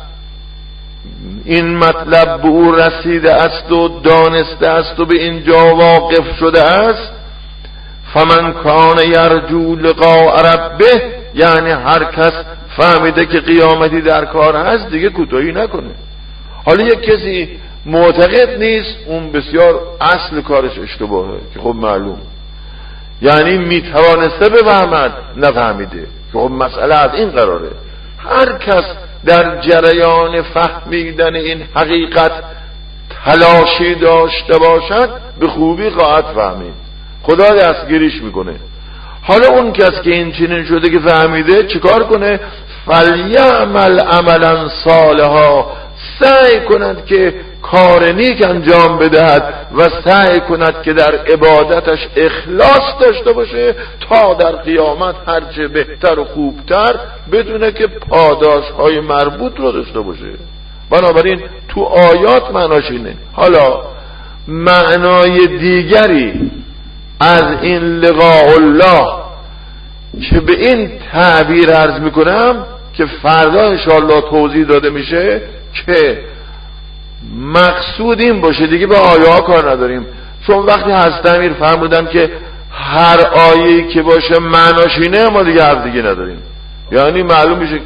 این مطلب به او رسیده است و دانسته است و به اینجا واقف شده است، فمن کان یرجو لقاء ربه، یعنی هر کس فهمیده که قیامتی در کار هست دیگه کوتاهی نکنه. حالا یک کسی معتقد نیست، اون بسیار اصل کارش اشتباهه که خب معلوم، یعنی میتوانسته بفهمد نفهمیده که خب مسئله از این قراره. هر کس در جریان فهمیدن این حقیقت تلاشی داشته باشد به خوبی خواهد فهمید، خدا دستگیریش میکنه. حالا اون کس که این چنین شده که فهمیده چیکار کنه؟ فلیعمل عملا صالحا، سعی کند که کار نیک انجام بدهد و سعی کند که در عبادتش اخلاص داشته باشه تا در قیامت هرچه بهتر و خوبتر بدونه که پاداش های مربوط رو داشته باشه. بنابراین تو آیات معناش اینه. حالا معنای دیگری از این لقاء الله که به این تعبیر عرض میکنم که فردا انشاءالله توضیح داده میشه که مقصود این باشه، دیگه به آیه ها کار نداریم. چون وقتی حضرت امیر فرمودن که هر آیه‌ای که باشه معناش اینه، ما دیگه حرف دیگه نداریم، یعنی معلوم میشه که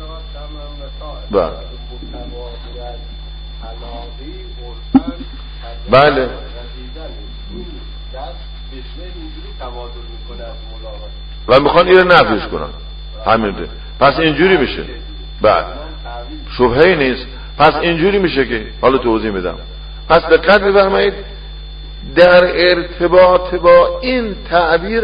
بله و میخوان این رو نفیش کنن، همینه. پس اینجوری میشه، بله شبهه‌ای نیست. پس اینجوری میشه که حالا توضیح میدم. پس دقت بفرمایید، در ارتباط با این تعبیر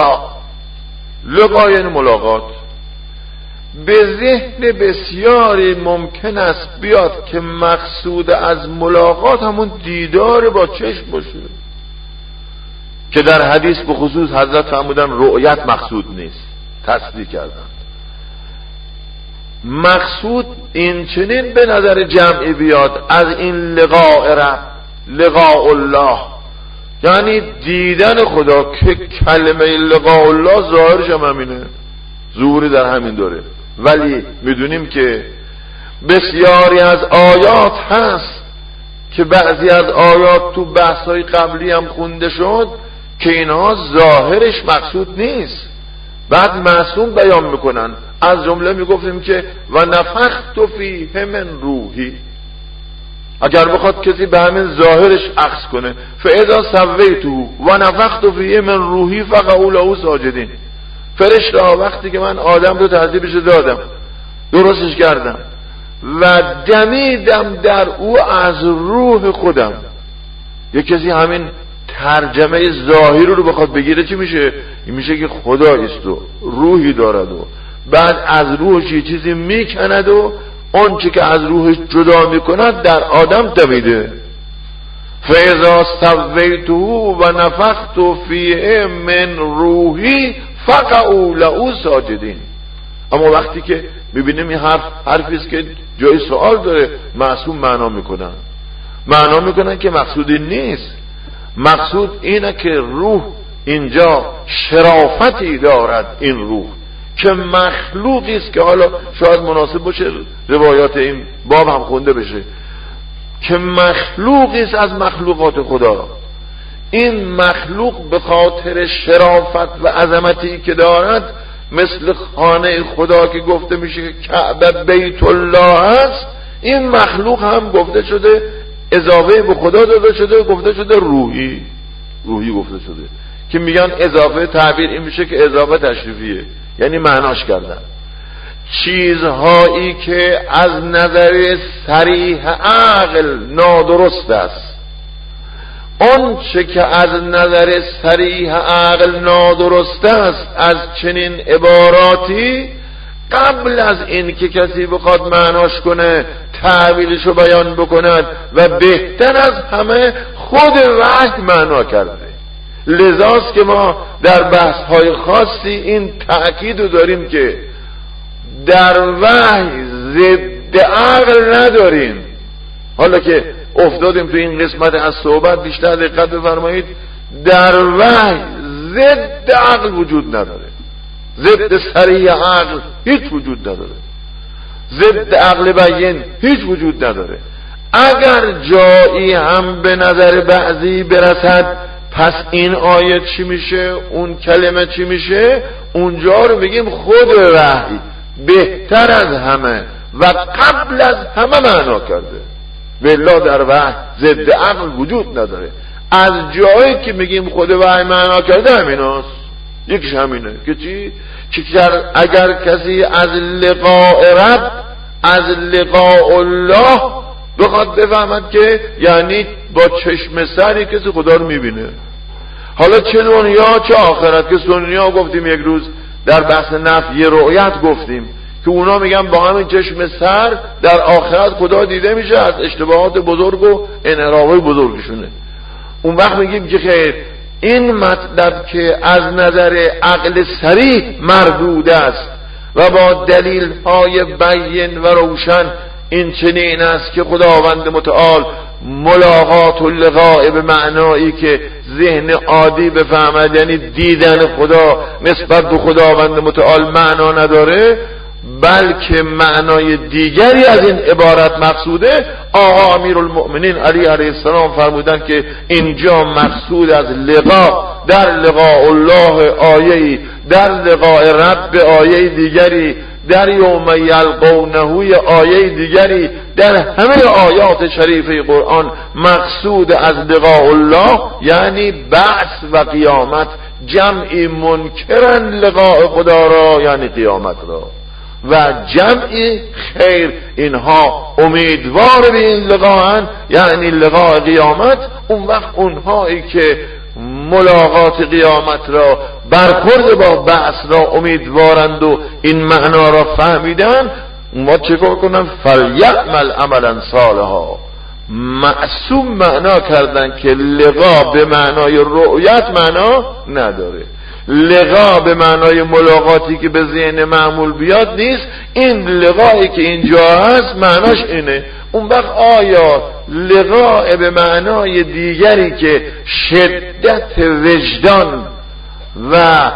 لقا یعنی ملاقات، به ذهن بسیاری ممکن است بیاد که مقصود از ملاقات همون دیدار با چشم باشه که در حدیث به خصوص حضرت فرمودن رؤیت مقصود نیست، تصدیق کردن. مقصود این چنین به نظر جمعی بیاد از این لقاء رب، لقاء الله، یعنی دیدن خدا، که کلمه لقاء الله ظاهرش هم همینه، ظهوری در همین داره. ولی میدونیم که بسیاری از آیات هست که بعضی از آیات تو بحث‌های قبلی هم خونده شد که اینها ظاهرش مقصود نیست، بعد معصوم بیان میکنن. از جمله میگفتیم که و نفخت فیه من روحی، اگر بخواد کسی به همین ظاهرش عکس کنه، فاذا سویته و نفخت فیه من روحی فقعوا له ساجدین، فرشته وقتی که من آدم رو تهذیبش دادم، درستش کردم و دمیدم در او از روح خودم. یک کسی همین ترجمه ظاهری رو بخواد بگیره چی میشه؟ این میشه که خداییست و روحی دارد و بعد از روحش یه چیزی میکند و اون چی که از روحش جدا میکند در آدم دمیده. فاذا سویته و نفخت فیه من روحی فقعوا له ساجدین. اما وقتی که میبینیم این حرفیست که جای سوال داره، معصوم معنا میکنن که مقصودی نیست. مقصود اینه که روح اینجا شرافتی دارد، این روح که مخلوقی است، که حالا شاید مناسب باشه روایات این باب هم خونده بشه، که مخلوقی است از مخلوقات خدا. این مخلوق به خاطر شرافت و عظمتی که دارد، مثل خانه خدا که گفته میشه که کعبه بیت الله است، این مخلوق هم گفته شده اضافه به خدا داده شده، گفته شده روحی گفته شده، که میگن اضافه تعبیر این میشه که اضافه تشریفیه، یعنی معناش کردن چیزهایی که از نظر صریح عقل نادرست است. اون چه که از نظر صریح عقل نادرست است از چنین عباراتی، قبل از این که کسی بخواد معناش کنه تعبیرشو بیان بکند و بهتر از همه خود وحی معنا کرده. لذاست که ما در بحث‌های خاصی این تأکید رو داریم که در وحی ضد عقل نداریم. حالا که افتادیم تو این قسمت از صحبت بیشتر دقت بفرمایید، در وحی ضد عقل وجود نداره، ضد صریح عقل هیچ وجود نداره، ضد عقل بیان هیچ وجود نداره. اگر جایی هم به نظر بعضی برسد پس این آیه چی میشه، اون کلمه چی میشه، اونجا رو بگیم خود وحی بهتر از همه و قبل از همه معنا کرده. بالله در وحی ضد عقل وجود نداره. از جایی که میگیم خود وحی معنا کرده همیناست. یکیش همینه که چی؟ که اگر کسی از لقاء رب، از لقاء الله بخواد بفهمد که یعنی با چشم سری کسی خدا رو میبینه، حالا چه دنیا چه آخرت. که دنیا گفتیم یک روز در بحث نفی رؤیت گفتیم که اونا میگن با همین چشم سر در آخرت خدا دیده میشه، از اشتباهات بزرگ و انحراف‌های بزرگشونه. اون وقت میگیم که خیر، این مطلب که از نظر عقل صریح مردود است و با دلیل های بین و روشن این چنین است که خداوند متعال ملاقات و لقاء به معنایی که ذهن عادی بفهمد، یعنی دیدن خدا نسبت به خداوند متعال معنا نداره، بلکه معنای دیگری از این عبارت مقصوده. آقا امیرالمؤمنین علی علیه السلام فرمودن که اینجا مقصود از لقاء در لقاء الله آیه‌ای، در لقاء رب آیه دیگری، در یوم یلقونه آیه دیگری، در همه آیات شریفه قرآن مقصود از لقاء الله یعنی بعث و قیامت. جمعی منکرن لقاء خدا را یعنی قیامت را، و جمعی خیر اینها امیدوار به این لقاءن یعنی لقاء قیامت. اون وقت اونهایی که ملاقات قیامت را برخورد با بعث را امیدوارند و این معنا را فهمیدن، ما چیکار کنن؟ فلیعمل عملا صالحا. معصوم معنا کردن که لقا به معنای رؤیت معنا نداره، لقا به معنای ملاقاتی که به ذهن معمول بیاد نیست. این لقایی که اینجا هست معناش اینه. اون وقت آیا لقاء به معنای دیگری که شدت وجدان و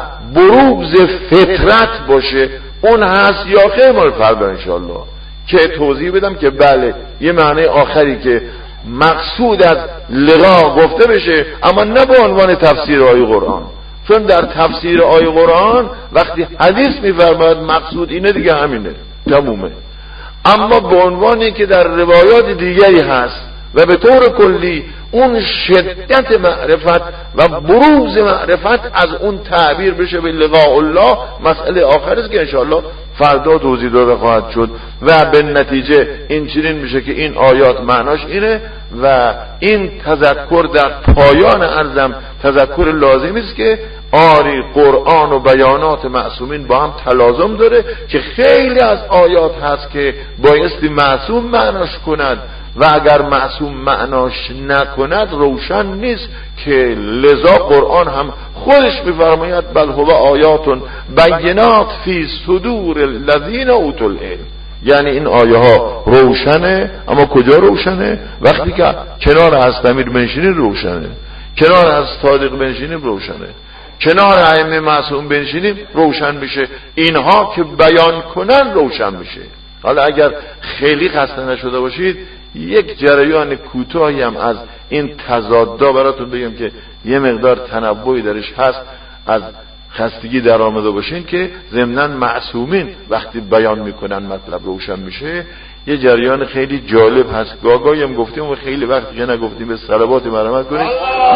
بروز فطرت باشه اون هست یا خیر؟ مال فردا انشاءالله که توضیح بدم که بله یه معنی آخری که مقصود از لقا گفته بشه، اما نه به عنوان تفسیر آیه قرآن، چون در تفسیر آیه قرآن وقتی حدیث می‌فرماید مقصود اینه دیگه همینه تمومه، اما به عنوانی که در روایات دیگری هست و به طور کلی اون شدت معرفت و بروز معرفت از اون تعبیر بشه به لقاء الله، مسئله آخر است که انشاءالله فردا توضیح داده خواهد شد. و به نتیجه این چنین میشه که این آیات معناش اینه و این تذکر در پایان عرضم تذکر لازمی است که آری قرآن و بیانات معصومین با هم تلازم داره که خیلی از آیات هست که بایستی معصوم معناش کند و اگر معصوم معناش نکند روشن نیست، که لذا قرآن هم خودش میفرماید بل هو آیات بینات فی صدور الذین اوتوا العلم. یعنی این آیه ها روشنه، اما کجا روشنه؟ وقتی که کنار از امیر بنشینیم روشنه، کنار از صادق بنشینیم روشنه، کنار ائمه معصوم بنشینیم روشن بشه، اینها که بیان کنن روشن بشه. حالا اگر خیلی خسته نشده باشید یک جریان کوتاهی هم از این تضادا براتون بگم که یه مقدار تنوعی درش هست، از خستگی در آمده باشین که ضمناً معصومین وقتی بیان میکنن مطلب روشن میشه. یه جریان خیلی جالب هست، گاگاهی هم گفتیم و خیلی وقت که نگفتیم، به صلوات مرحمت کنید.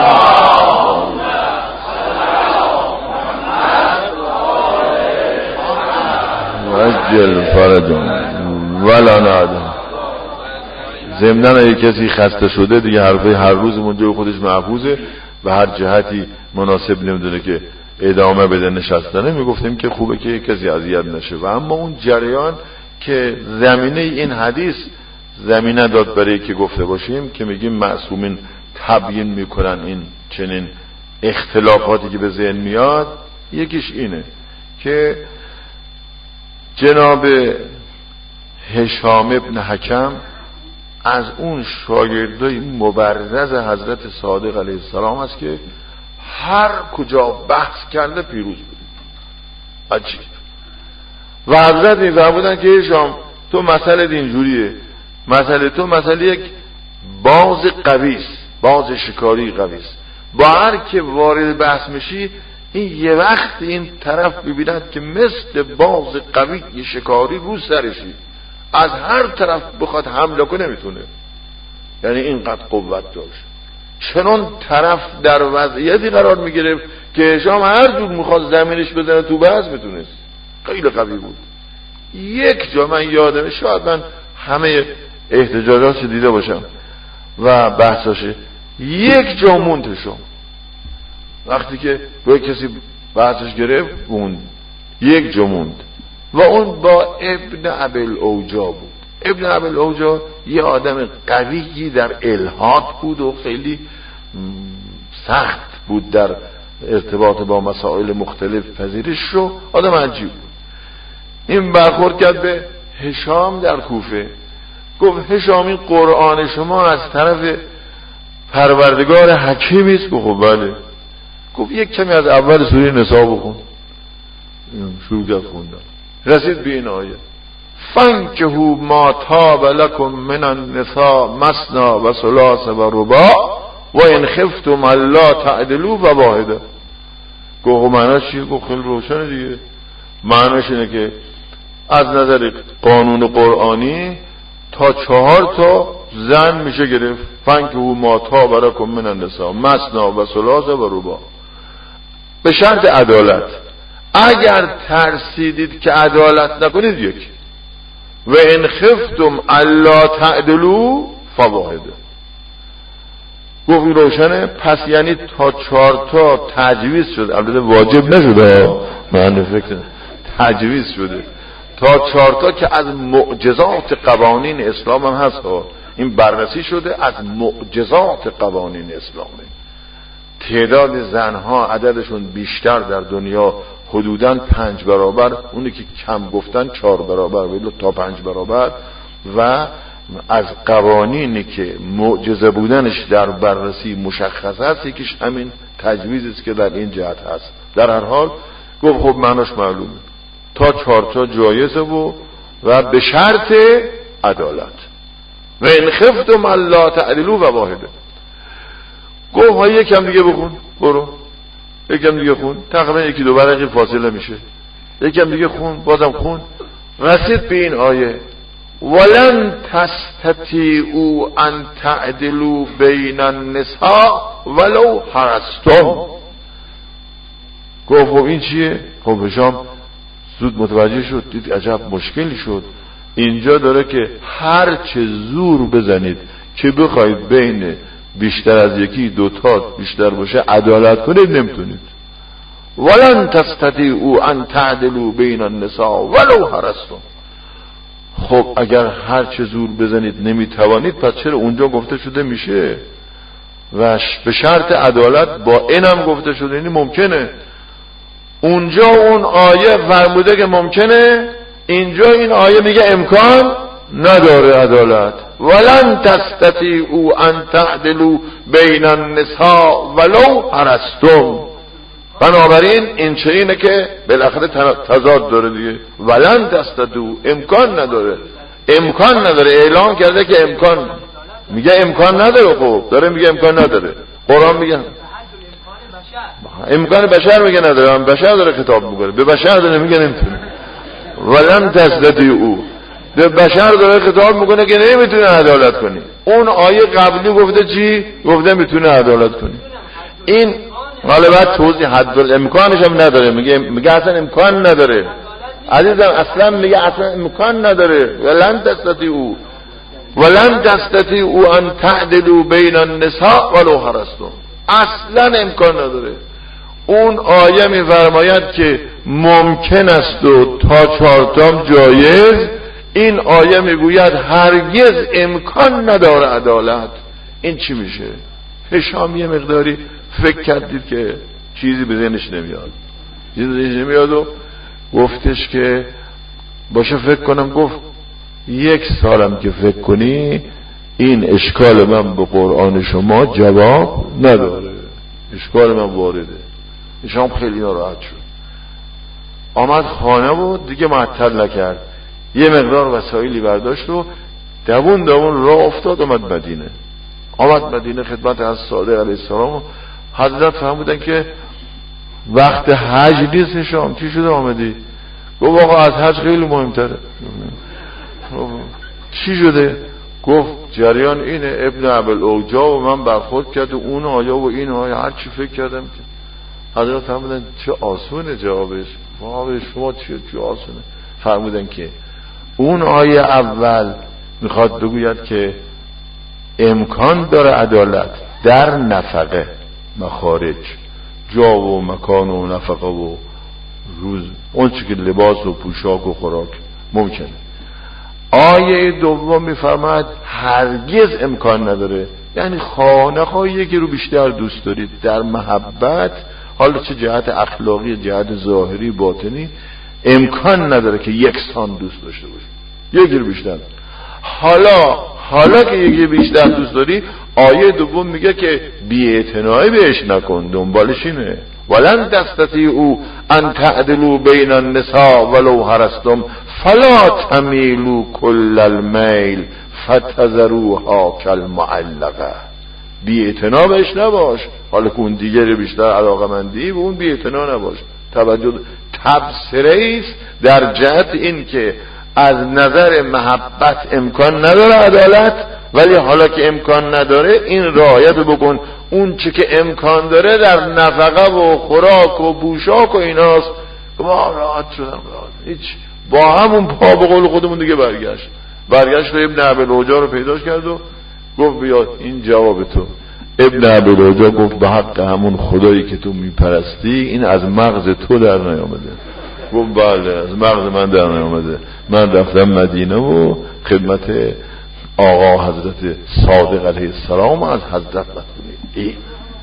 وجل فرجون ولا نادم. ضمناً اگه کسی خسته شده دیگه حرفه هر روز منجا خودش محفوظه و هر جهتی مناسب نمیدونه که ادامه بده نشستنه، میگفتیم که خوبه که کسی اذیت نشه. و اما اون جریان که زمینه این حدیث زمینه داد برای که گفته باشیم که میگیم معصومین تبیین میکنن این چنین اختلافاتی که به ذهن میاد، یکیش اینه که جناب هشام ابن حکم از اون شاگردای مبرز حضرت صادق علیه السلام است که هر کجا بحث کرده پیروز بود. عجیب. و حضرت میفرمودن که هشام تو مسئله اینجوریه، مسئله تو مسئله یک باز قویست، باز شکاری قویست، با هر که وارد بحث میشی این یه وقت این طرف ببیند که مثل باز قوی شکاری رو سرشی از هر طرف بخواد حمله کنه نمیتونه، یعنی اینقدر قوت داشت. چنان طرف در وضعیتی قرار میگرفت که هشام هر جور میخواد زمینش بزنه تو بحث میتونست، خیلی قوی بود. یک جا من یادمه، شاید من همه احتجاجاتش دیده باشم و بحثاشه، یک جا موندشم وقتی که با کسی بحثش گرفت اون یک جا موند و اون با ابن ابی‌الاوجاع بود. ابن ابی‌الاوجاع یه آدم قویی در الحاد بود و خیلی سخت بود در ارتباط با مسائل مختلف، پذیرش رو آدم عجیب بود. این برخورد کرد به هشام در کوفه، گفت هشام این قرآن شما از طرف پروردگار حکیمی است؟ گفت بله. گفت یک کمی از اول سوره نساء بخون. شروع کرد خوندن، رسید به این آیه فانکحوا ما طاب لکم من النساء مثنی و ثلاث و رباع و ان خفتم الا تعدلوا فواحده. گفت معناش چیه؟ گفت خیلی روشنه دیگه، معناش اینه که از نظر قانون قرآنی تا 4 تا زن میشه گرفت. فانکحوا ما طاب لکم من النساء مثنی و ثلاث و رباع، به شرط عدالت. اگر ترسیدید که عدالت نکنید یک، و ان خفتم الا تعدلوا فواحده. گفت این روشنه، پس یعنی تا 4 تا تجویز شد، البته واجب نشده، من فکر تجویز شده تا 4 تا که از معجزات قوانین اسلام هم هست. این بررسی شده از معجزات قوانین اسلامه. تعداد زنها عددشون بیشتر در دنیا حدوداً 5 برابر، اونی که کم گفتن 4 برابر ولی تا 5 برابر. و از قوانینی که معجزه بودنش در بررسی مشخص است، یکیش همین تجویز است که در این جهت هست. در هر حال گفت خب معناش معلومه، تا 4 تا جایزه و به شرط عدالت. و ان خفتم الا تعدلوا فواحده. گفت ها یکم دیگه بخون، برو یکم دیگه خون، تقریبا 1-2 ورقی فاصله میشه، یکم دیگه خون، بازم خون، رسید به این آیه ولن تستطیعوا ان تعدلوا بین النساء ولو حرصتم. گفت خب این چیه؟ خب هشام زود متوجه شد، دید عجب مشکلی شد. اینجا داره که هر چه زور بزنید که بخواید بین بیشتر از 1-2 تا بیشتر باشه عدالت کنید نمیتونید. ولن تستطیعوا ان تعدلوا بین النساء ولو حرصتم. خب اگر هر چه زور بزنید نمیتوانید، پس چرا اونجا گفته شده میشه و به شرط عدالت با اینم گفته شده؟ یعنی ممکنه. اونجا اون آیه فرموده که ممکنه، اینجا این آیه میگه امکان نداره عدالت. ولن تستطیعوا ان تعدلوا بین النساء ولو حرصتم. بنابراین این چه اینه که بالاخره تضاد داره دیگه. ولن تستطیعوا، امکان نداره. اعلام کرده که میگه امکان نداره. خب داره میگه امکان نداره. قرآن میگه امکان بشر میگه نداره. بشر داره خطاب میکنه، به بشر داره میگه نمیتونه. ولن تستطیعوا، به بشر داره خطاب میکنه که نمیتونه عدالت کنی. اون آیه قبلی گفته چی؟ گفته میتونه عدالت کنی. این حالا بعد توضیح حد امکانش هم نداره. میگه اصلا امکان نداره عزیزم، اصلا میگه اصلا امکان نداره. ولن تستطیعوا ان تعدلوا بین النساء ولو حرصتم، اصلا امکان نداره. اون آیه میفرماید که ممکن است و تا چهارتام جایز. این آیه میگوید هرگز امکان نداره عدالت. این چی میشه؟ هشام یه مقداری فکر کردید که چیزی به ذهنش نمیاد و گفتش که باشه فکر کنم. گفت 1 سالم که فکر کنی این اشکال من به قرآن شما جواب نداره، اشکال من وارده. هشام خیلی ناراحت شد، آمد خانه و دیگه معطل نکرد، یه مقدار وسایلی برداشت و دوون راه افتاد. آمد مدینه خدمت از صادق علیه السلام. حضرت فهمیدن که وقت حج نیست. هشام چی شده آمدی؟ گفت آقا از حج خیلی مهمتره. چی شده؟ گفت جریان اینه، ابن ابوالعوجا و من برخورد کرد و اون آیا و این آیا هر چی فکر کردم که حضرت فهمیدن چه آسونه جوابش. شما چه آسونه. فهمیدن که اون آیه اول میخواد بگوید که امکان داره عدالت در نفقه، مخارج، جا و مکان و نفقه و روز، اون چی که لباس و پوشاک و خوراک ممکنه. آیه دوم میفرماید هرگز امکان نداره، یعنی خانه‌هایی که رو بیشتر دوست دارید در محبت، حالا چه جهت اخلاقی، جهت ظاهری، باطنی، امکان نداره که یکسان دوست داشته باشید، یکی رو بیشتر. حالا که یکی بیشتر دوست داری، آیه دوم میگه که بی‌اعتنایی بهش نکن. دنبالش اینه ولن تستطیعوا ان تعدلوا بین النساء ولو حرصتم فلا تمیلوا کل المیل فتذروها کالمعلقه. بی‌اعتنا بهش نباش. حالا که اون دیگری بیشتر علاقه‌مندی، به اون بی‌اعتنا نباش. توجه تبصره است در جهت این که از نظر محبت امکان نداره عدالت، ولی حالا که امکان نداره این رعایت بکن. اون چه که امکان داره در نفقه و خوراک و پوشاک و ایناست. ما راحت شدم، هیچ با همون پا به قول خودمون دیگه برگشت و ابن ابوالعوجا رو پیداش کرد و گفت بیا این جواب تو. ابن ابوالعوجا گفت به حق همون خدایی که تو میپرستی این از مغز تو در نیامده. گفت بله از مغز من در نیامده. من رفتم مدینه و خدمت آقا حضرت صادق علیه السلام از حضرت مطلوبی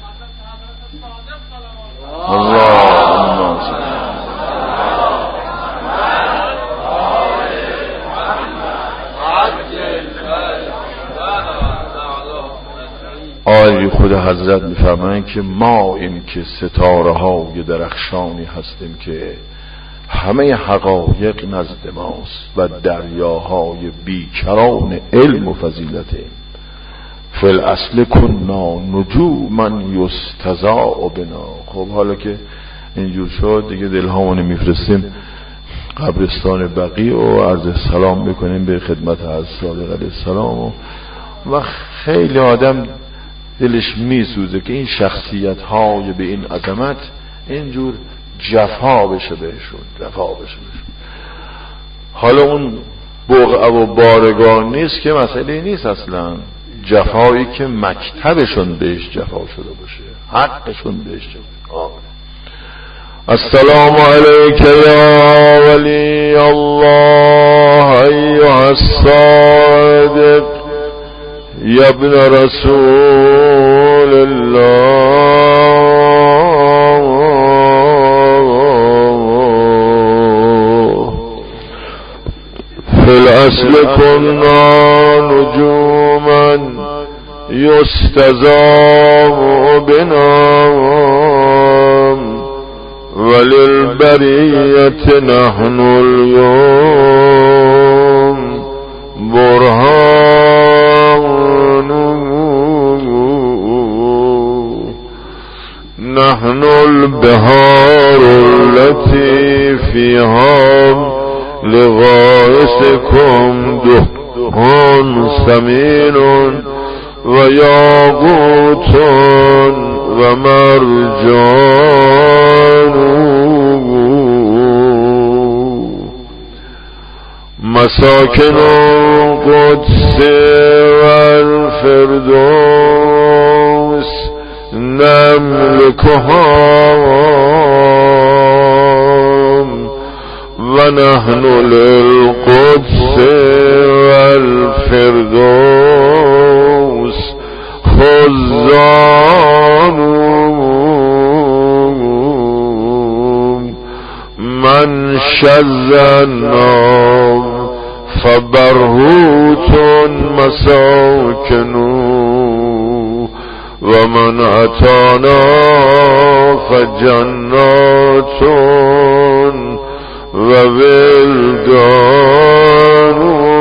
آیه خود حضرت میفرمایند که ما این که ستاره های درخشانی هستیم که همه حقایق نزد ماست و دریاهای بیکران علم و فضیلتیم. فی الاصل کنا نجوما یستضاء بنا. خب حالا که اینجور شد دیگه دلهامون میفرستیم قبرستان بقیع و عرض سلام میکنیم به خدمت از صادق علیه السلام و خیلی آدم دلش میسوزه که این شخصیت های به این عظمت اینجور جفا بشه بهشون. حالا اون بقعه و بارگان نیست که مسئله نیست اصلا، جفایی که مکتبشون بهش جفا شده باشه، حقشون بهش جفا. السلام علیک یا ولی الله ایها الصادق یا ابن رسول الله فی الاصل کنا نجوما یستضاء بنا وللبریة نحن اليوم برهان نحن البهار التي فيها لغائصكم دهن ثمين وياقوت ومرجان مساكن القدس والفردوس نملكها ونحن للقدس والفردوس خزان من شذ النار فبرهوت مساكن ومن أتانا فجنات وولدان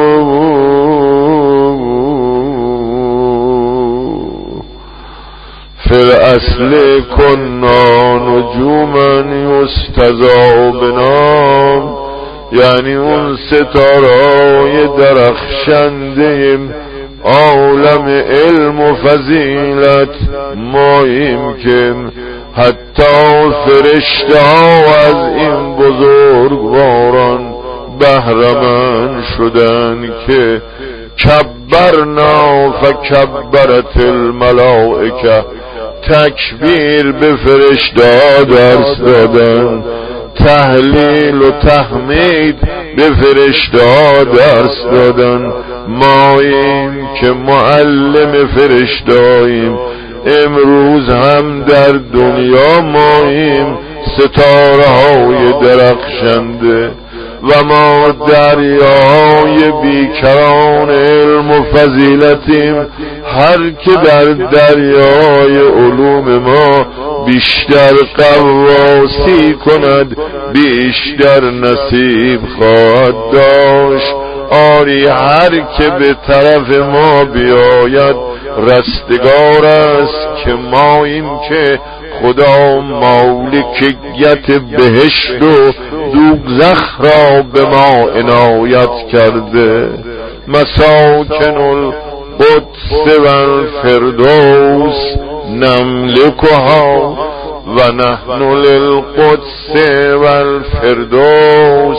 في الأصل كنا نجوما يستضاء بنا، یعنی اون ستاره‌های درخشنده عالم علم و فضیلت ماییم که حتی فرشته ها از این بزرگواران بهره‌مند شدند که کبرنا فکبرت الملائکه، تکبیر به فرشته درس دادن، تهلیل و تحمید به فرشته درس دادن. ماییم که معلم فرشتهاییم، امروز هم در دنیا ماییم ستاره های درخشنده و ما دریای بیکران علم و فضیلتیم. هر که در دریای علوم ما بیشتر غواصی کند بیشتر نصیب خواهد داشت. آری هر که به طرف ما بیاید رستگار است که ماییم که خدا مالکیت بهشت و دوزخ را به ما عنایت کرده. مساکن القدس و الفردوس نملکها و نحن للقدس و الفردوس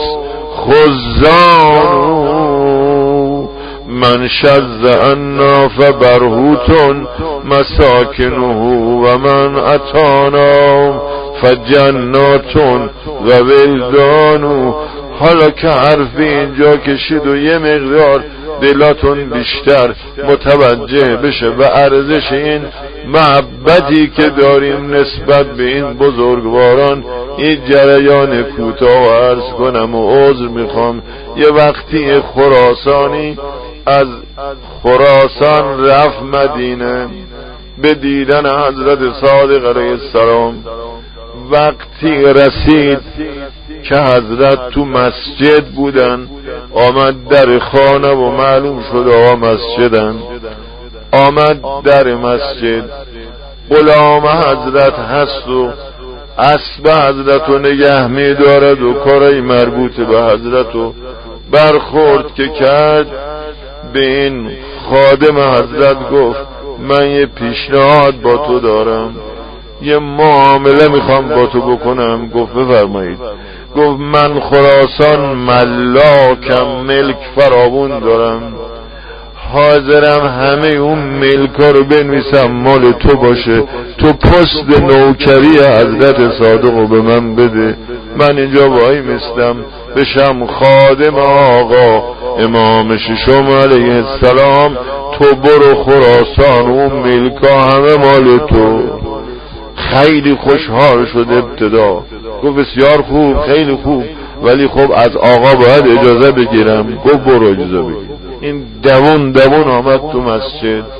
خزان من شذ عنا فبرهوت مساکنه و من اتانا فجنات و ولدان. حالا که حرف اینجا کشید و یه مقدار دلاتون بیشتر متوجه بشه و ارزش این محبتی که داریم نسبت به این بزرگواران، این جریان کوتاه عرض کنم و عذر میخوام. یه وقتی خراسانی از خراسان رفت مدینه به دیدن حضرت صادق علیه السلام. وقتی رسید که حضرت تو مسجد بودن، آمد در خانه و معلوم شد آقا مسجدن. آمد در مسجد، غلام حضرت هست و اسب حضرت رو نگه می دارد و کارای مربوط به حضرت رو برخورد که کرد. به این خادم حضرت گفت من یه پیشنهاد با تو دارم، یه معامله میخوام با تو بکنم. گفت بفرمایید. گفت من خراسان ملاکم، ملک فراوون دارم، حاضرم همه اون ملکا رو بنویسم مال تو باشه، تو پست نوکری حضرت صادق رو به من بده، من اینجا وای میستم بشم خادم آقا امام ششم علیه السلام. تو برو خراسان، اون ملکا همه مال تو. خیلی خوشحال شد ابتدا، گفت بسیار خوب، خیلی خوب، ولی خب از آقا باید اجازه بگیرم. گفت برو اجازه بگیر. این دوون آمد تو مسجد.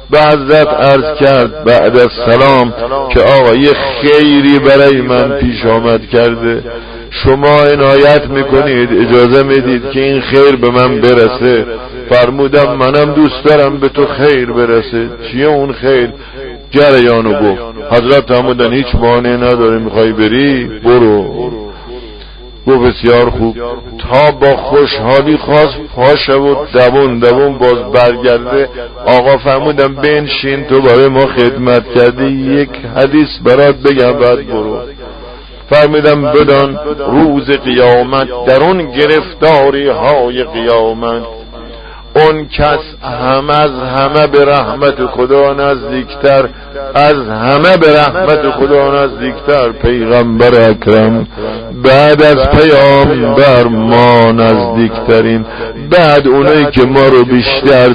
به حضرت عرض کرد بعد از سلام که آقا یه خیری برای من پیش آمد کرده، شما عنایت میکنید اجازه میدید که این خیر به من برسه؟ فرمودم منم دوست دارم به تو خیر برسه. چیه اون خیر؟ جریانو گفت. حضرت فرمودن هیچ مانع نداره، میخوای بری برو. گفت بسیار خوب. تا با خوشحالی خواست پاشه و دوون باز برگرده. آقا فرمودم بنشین، تو برای ما خدمت کردی، یک حدیث برات بگم بعد برو. فرمودم بدان روز قیامت در اون گرفتاری های قیامت اون کس از همه به رحمت خدا نزدیکتر، از همه به رحمت خدا نزدیکتر پیغمبر اکرم، بعد از پیامبر ما نزدیکترین، بعد اونایی که ما رو بیشتر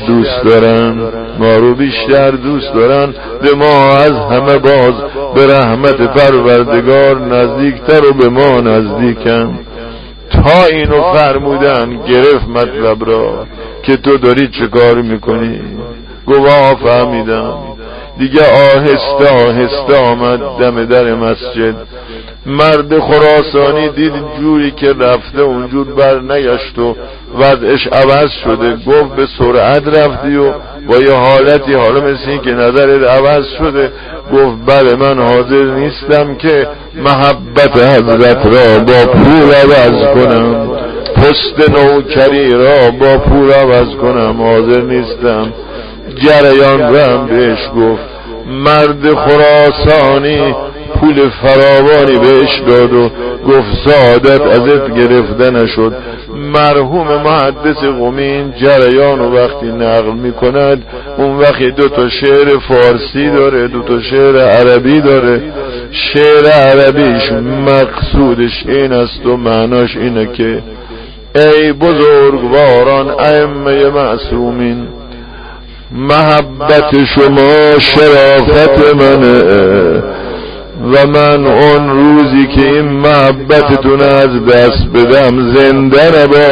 دوست دارن به ما از همه باز به رحمت پروردگار نزدیکتر و به ما نزدیکن. تا اینو فرمودن گرفت مطلب را که تو داری چه کار میکنی؟ گواه فهمیدم دیگه. آهسته آمد دم در مسجد. مرد خراسانی دید جوری که رفته اونجور بر نگشت و وضعش عوض شده. گفت به سرعت رفتی و با یه حالتی حالا مثل این که نظرت عوض شده. گفت بله من حاضر نیستم که محبت حضرت را با پول عوض کنم، پست نوکری را با پول عوض کنم، حاضر نیستم. جریان رم بهش گفت. مرد خراسانی پول فراوانی بهش داد و گفت سعادت ازت گرفته نشد. مرحوم محدث قمی جریان و وقتی نقل میکند اون وقتی 2 شعر فارسی داره، 2 شعر عربی داره. شعر عربیش مقصودش این است و معناش اینه که ای بزرگواران ائمه معصومین، محبت شما شرافت منه و من اون روزی که این محبتتون از دست بدم زنده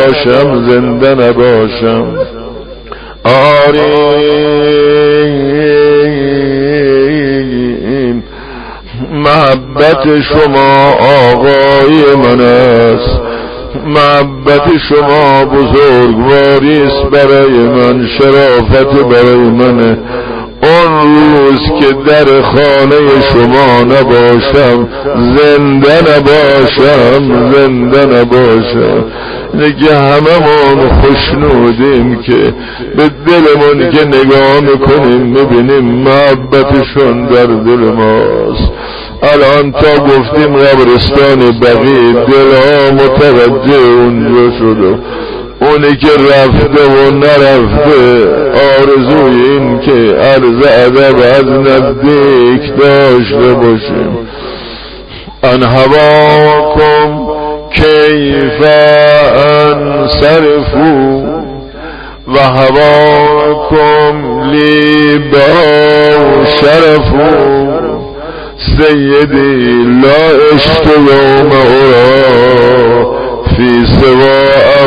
نباشم. آرین محبت شما آقای من است، محبت شما بزرگواری است برای من، شرافت برای منه. اون روز که در خانه شما نباشم زنده نباشم. دیگه هممون خوشنودیم که به دلمون که نگاه میکنیم میبینیم محبتشون در دل ماست. الان تا گفتیم قبرستان بقیع دلها متوجه اونجا شد. اونی که رفته و نرفته آرزوی این که عرض ادب از نزدیک داشته باشیم. ان هواکم کیف انصرفو و هواکم لی با شرفو سیدی لا عشت یوم اورا فی سوا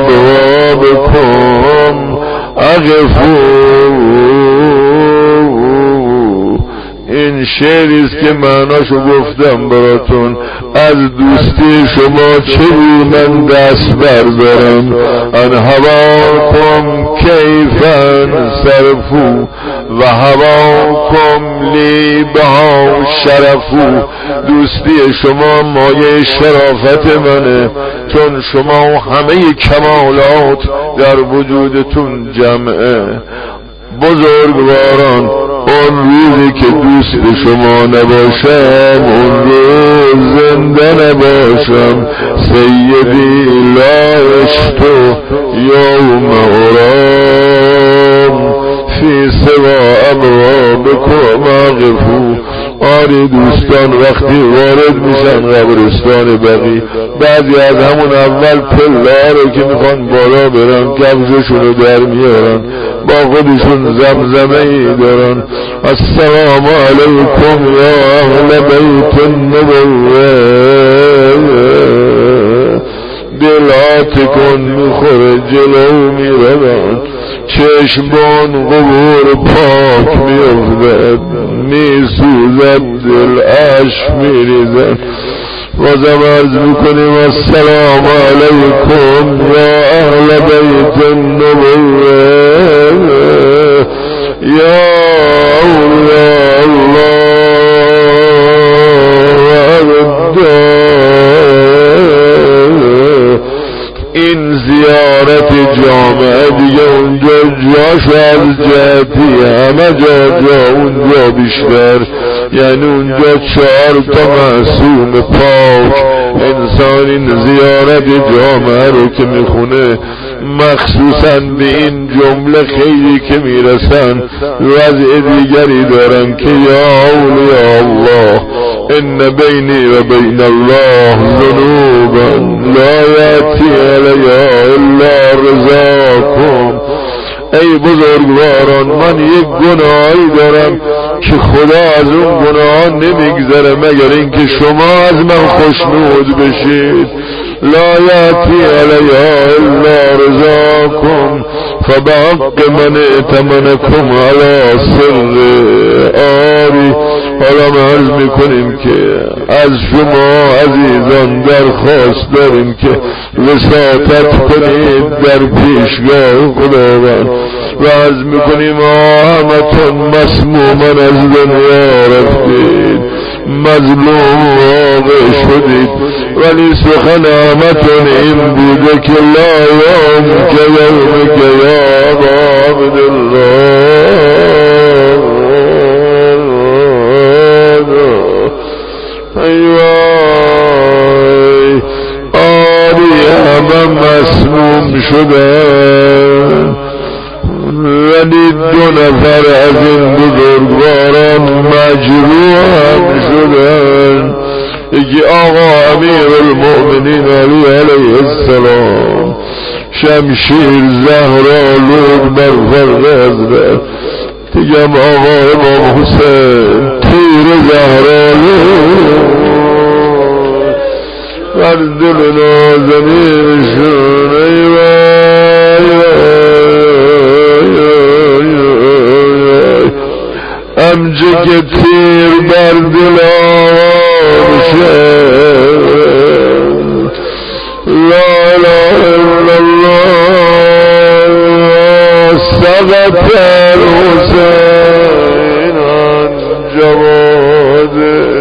ابوابکم اغفو. این شعریست که معناشو گفتم براتون. از دوستی شما چه من دست بردارم. ان هواکم کیفن صرفو و هواکم لی بها شرفو. دوستی شما مایه شرافت منه، چون شما همه کمالات در وجودتون جمعه. بزرگواران اون روزی که دوست شما نباشم اون روز زنده نباشم. سیدی لا عشت یوم اورام فی سوا ابوابکم اغفو. آری دوستان وقتی وارد میشن قبرستان بقیع، بعضی از همون اول پله رو که میخوان بالا برن کفششونو در میارن، با خودشون زمزمه‌ای دارن. السلام علیکم یا اهل بیت النبوه. دلات کن میخوره جلو میرن. چشمان قبور پاک میافتد، میسوزد دل، اشک میریزد. بازم عرض میکنیم السلام علیکم یا اهل بیت النبوه یا اولیاء الله. این زیارت جامعه دیگه اونجا جاش از جهتی همه جا اونجا بیشتر، یعنی اونجا 4 تا معصوم پاک انسان این زیارت جامعه رو که میخونه، مخصوصا به این جمله خیلی که میرسن وضع دیگری دارن که یا اولیاء الله ان بینی و بین الله ذنوبا لا یأتی علیها الا رضاکم. ای بزرگواران، من یک گناهی دارم که خدا از اون گناه نمیگذره مگر اینکه شما از من خوشنود بشید. لا یأتی علیها الا رضاکم فبحق من ائتمنکم علی سر آری. حالا ما عرض میکنیم که از شما عزیزان درخواست داریم که وساطت کنید در پیشگاه خداوند و عرض میکنیم همتون مسمومن از دنیا رفتید، مظلوم واقع شدید، ولی سخن همتون این بوده که لا یوم که یوم که یا عبدالله. ایوای آری همه مسموم شدن، ولی 2 نفر از این بزرگواران مجروح هم شدن. یکی آقا امیر المؤمنین علی علیه السلام، شمشیر زهرآلود بر فرق حضرت، دیگم آقا امام حسین تیر زهرآلود بر دل نازنینشون. امجه که تیر بر دل آشه لا اله الا الله سقط الحسین عن جواده.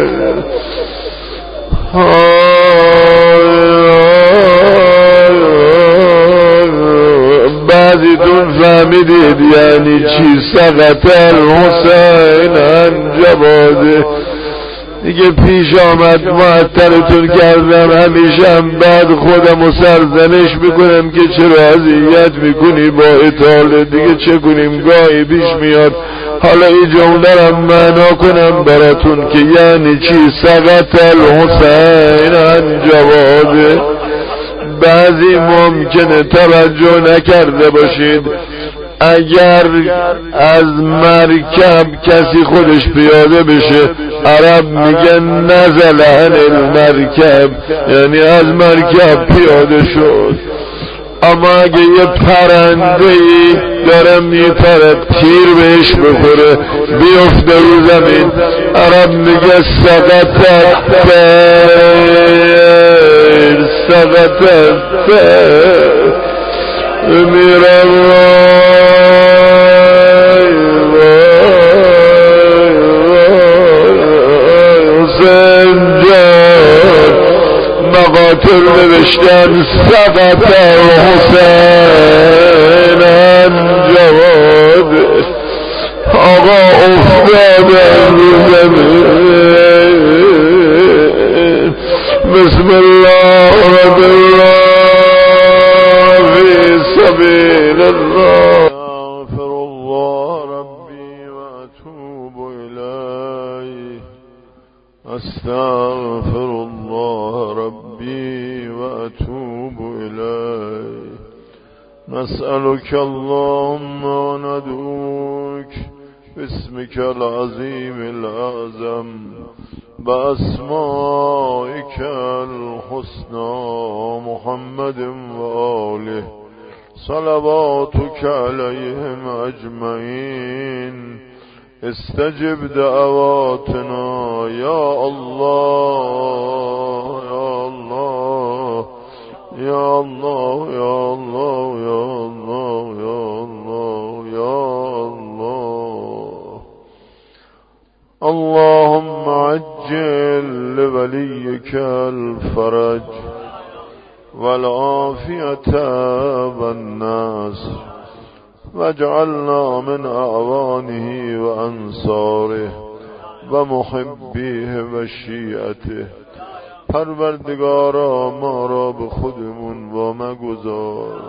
بعضیتون فهمیدید یعنی چی سقط الحسین عن جواده. دیگه پیش آمد معطرتون کردم، همیشه هم بعد خودمو سرزنش میکنم که چرا اذیت میکنی با اطاله، دیگه چه کنیم گاهی پیش میاد. حالا این جمله رو معنا کنم براتون که یعنی چی سقط الحسین عن جواده. بعضی ممکنه توجه نکرده باشید، اگر از مرکب کسی خودش پیاده بشه عرب میگن نزل عن المرکب، یعنی از مرکب پیاده شد. اما اگه یه پرنده‌ای داره میپره تیر بهش بخوره بیفته رو زمین، عرب میگه سقط الطیر، سقط الطیر. میرم حسین جان مقاتل نوشتن سقط الحسین عن جواده. آقا افتادن رو زمین. بسم الله رب الله فی سبیل الله. استغفر الله ربی و اتوب الیه. استغفر الله ربی و اتوب الیه. نسألك اللهم و ندعوك باسمك العظیم الاعظم بأسمائك الحسنى محمد و آله صلواتك عليهم أجمعين استجب دعواتنا يا الله يا الله يا الله يا الله يا الله يا الله يا الله. اللهم عجل لوليك الفرج والعافية والناس واجعلنا من أعوانه وأنصاره ومحبيه وشیعته. پروردگارا ما را به خودمون وا مگذار،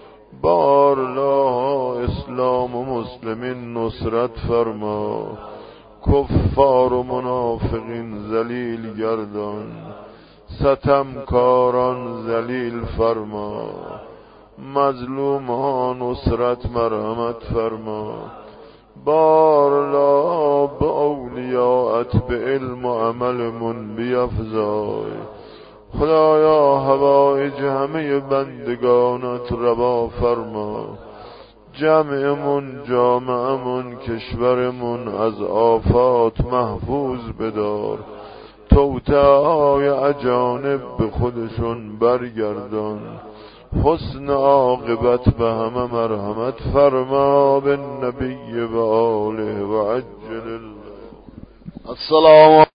بارها اسلام و مسلمین نصرت فرما، کفار و منافقین ذلیل گردان، ستمکاران ذلیل فرما، مظلومان نصرت مرحمت فرما. بارلا به اولیاءت به علم و عملمون بیفزای. خدایا هوایج همه بندگانت روا فرما. جمعمون جامعمون کشورمون از آفات محفوظ بدار. توطئه‌های اجانب به خودشون برگردان. حسن عاقبت به همه مرحمت فرما. بالنبی و آله و عجل. السلام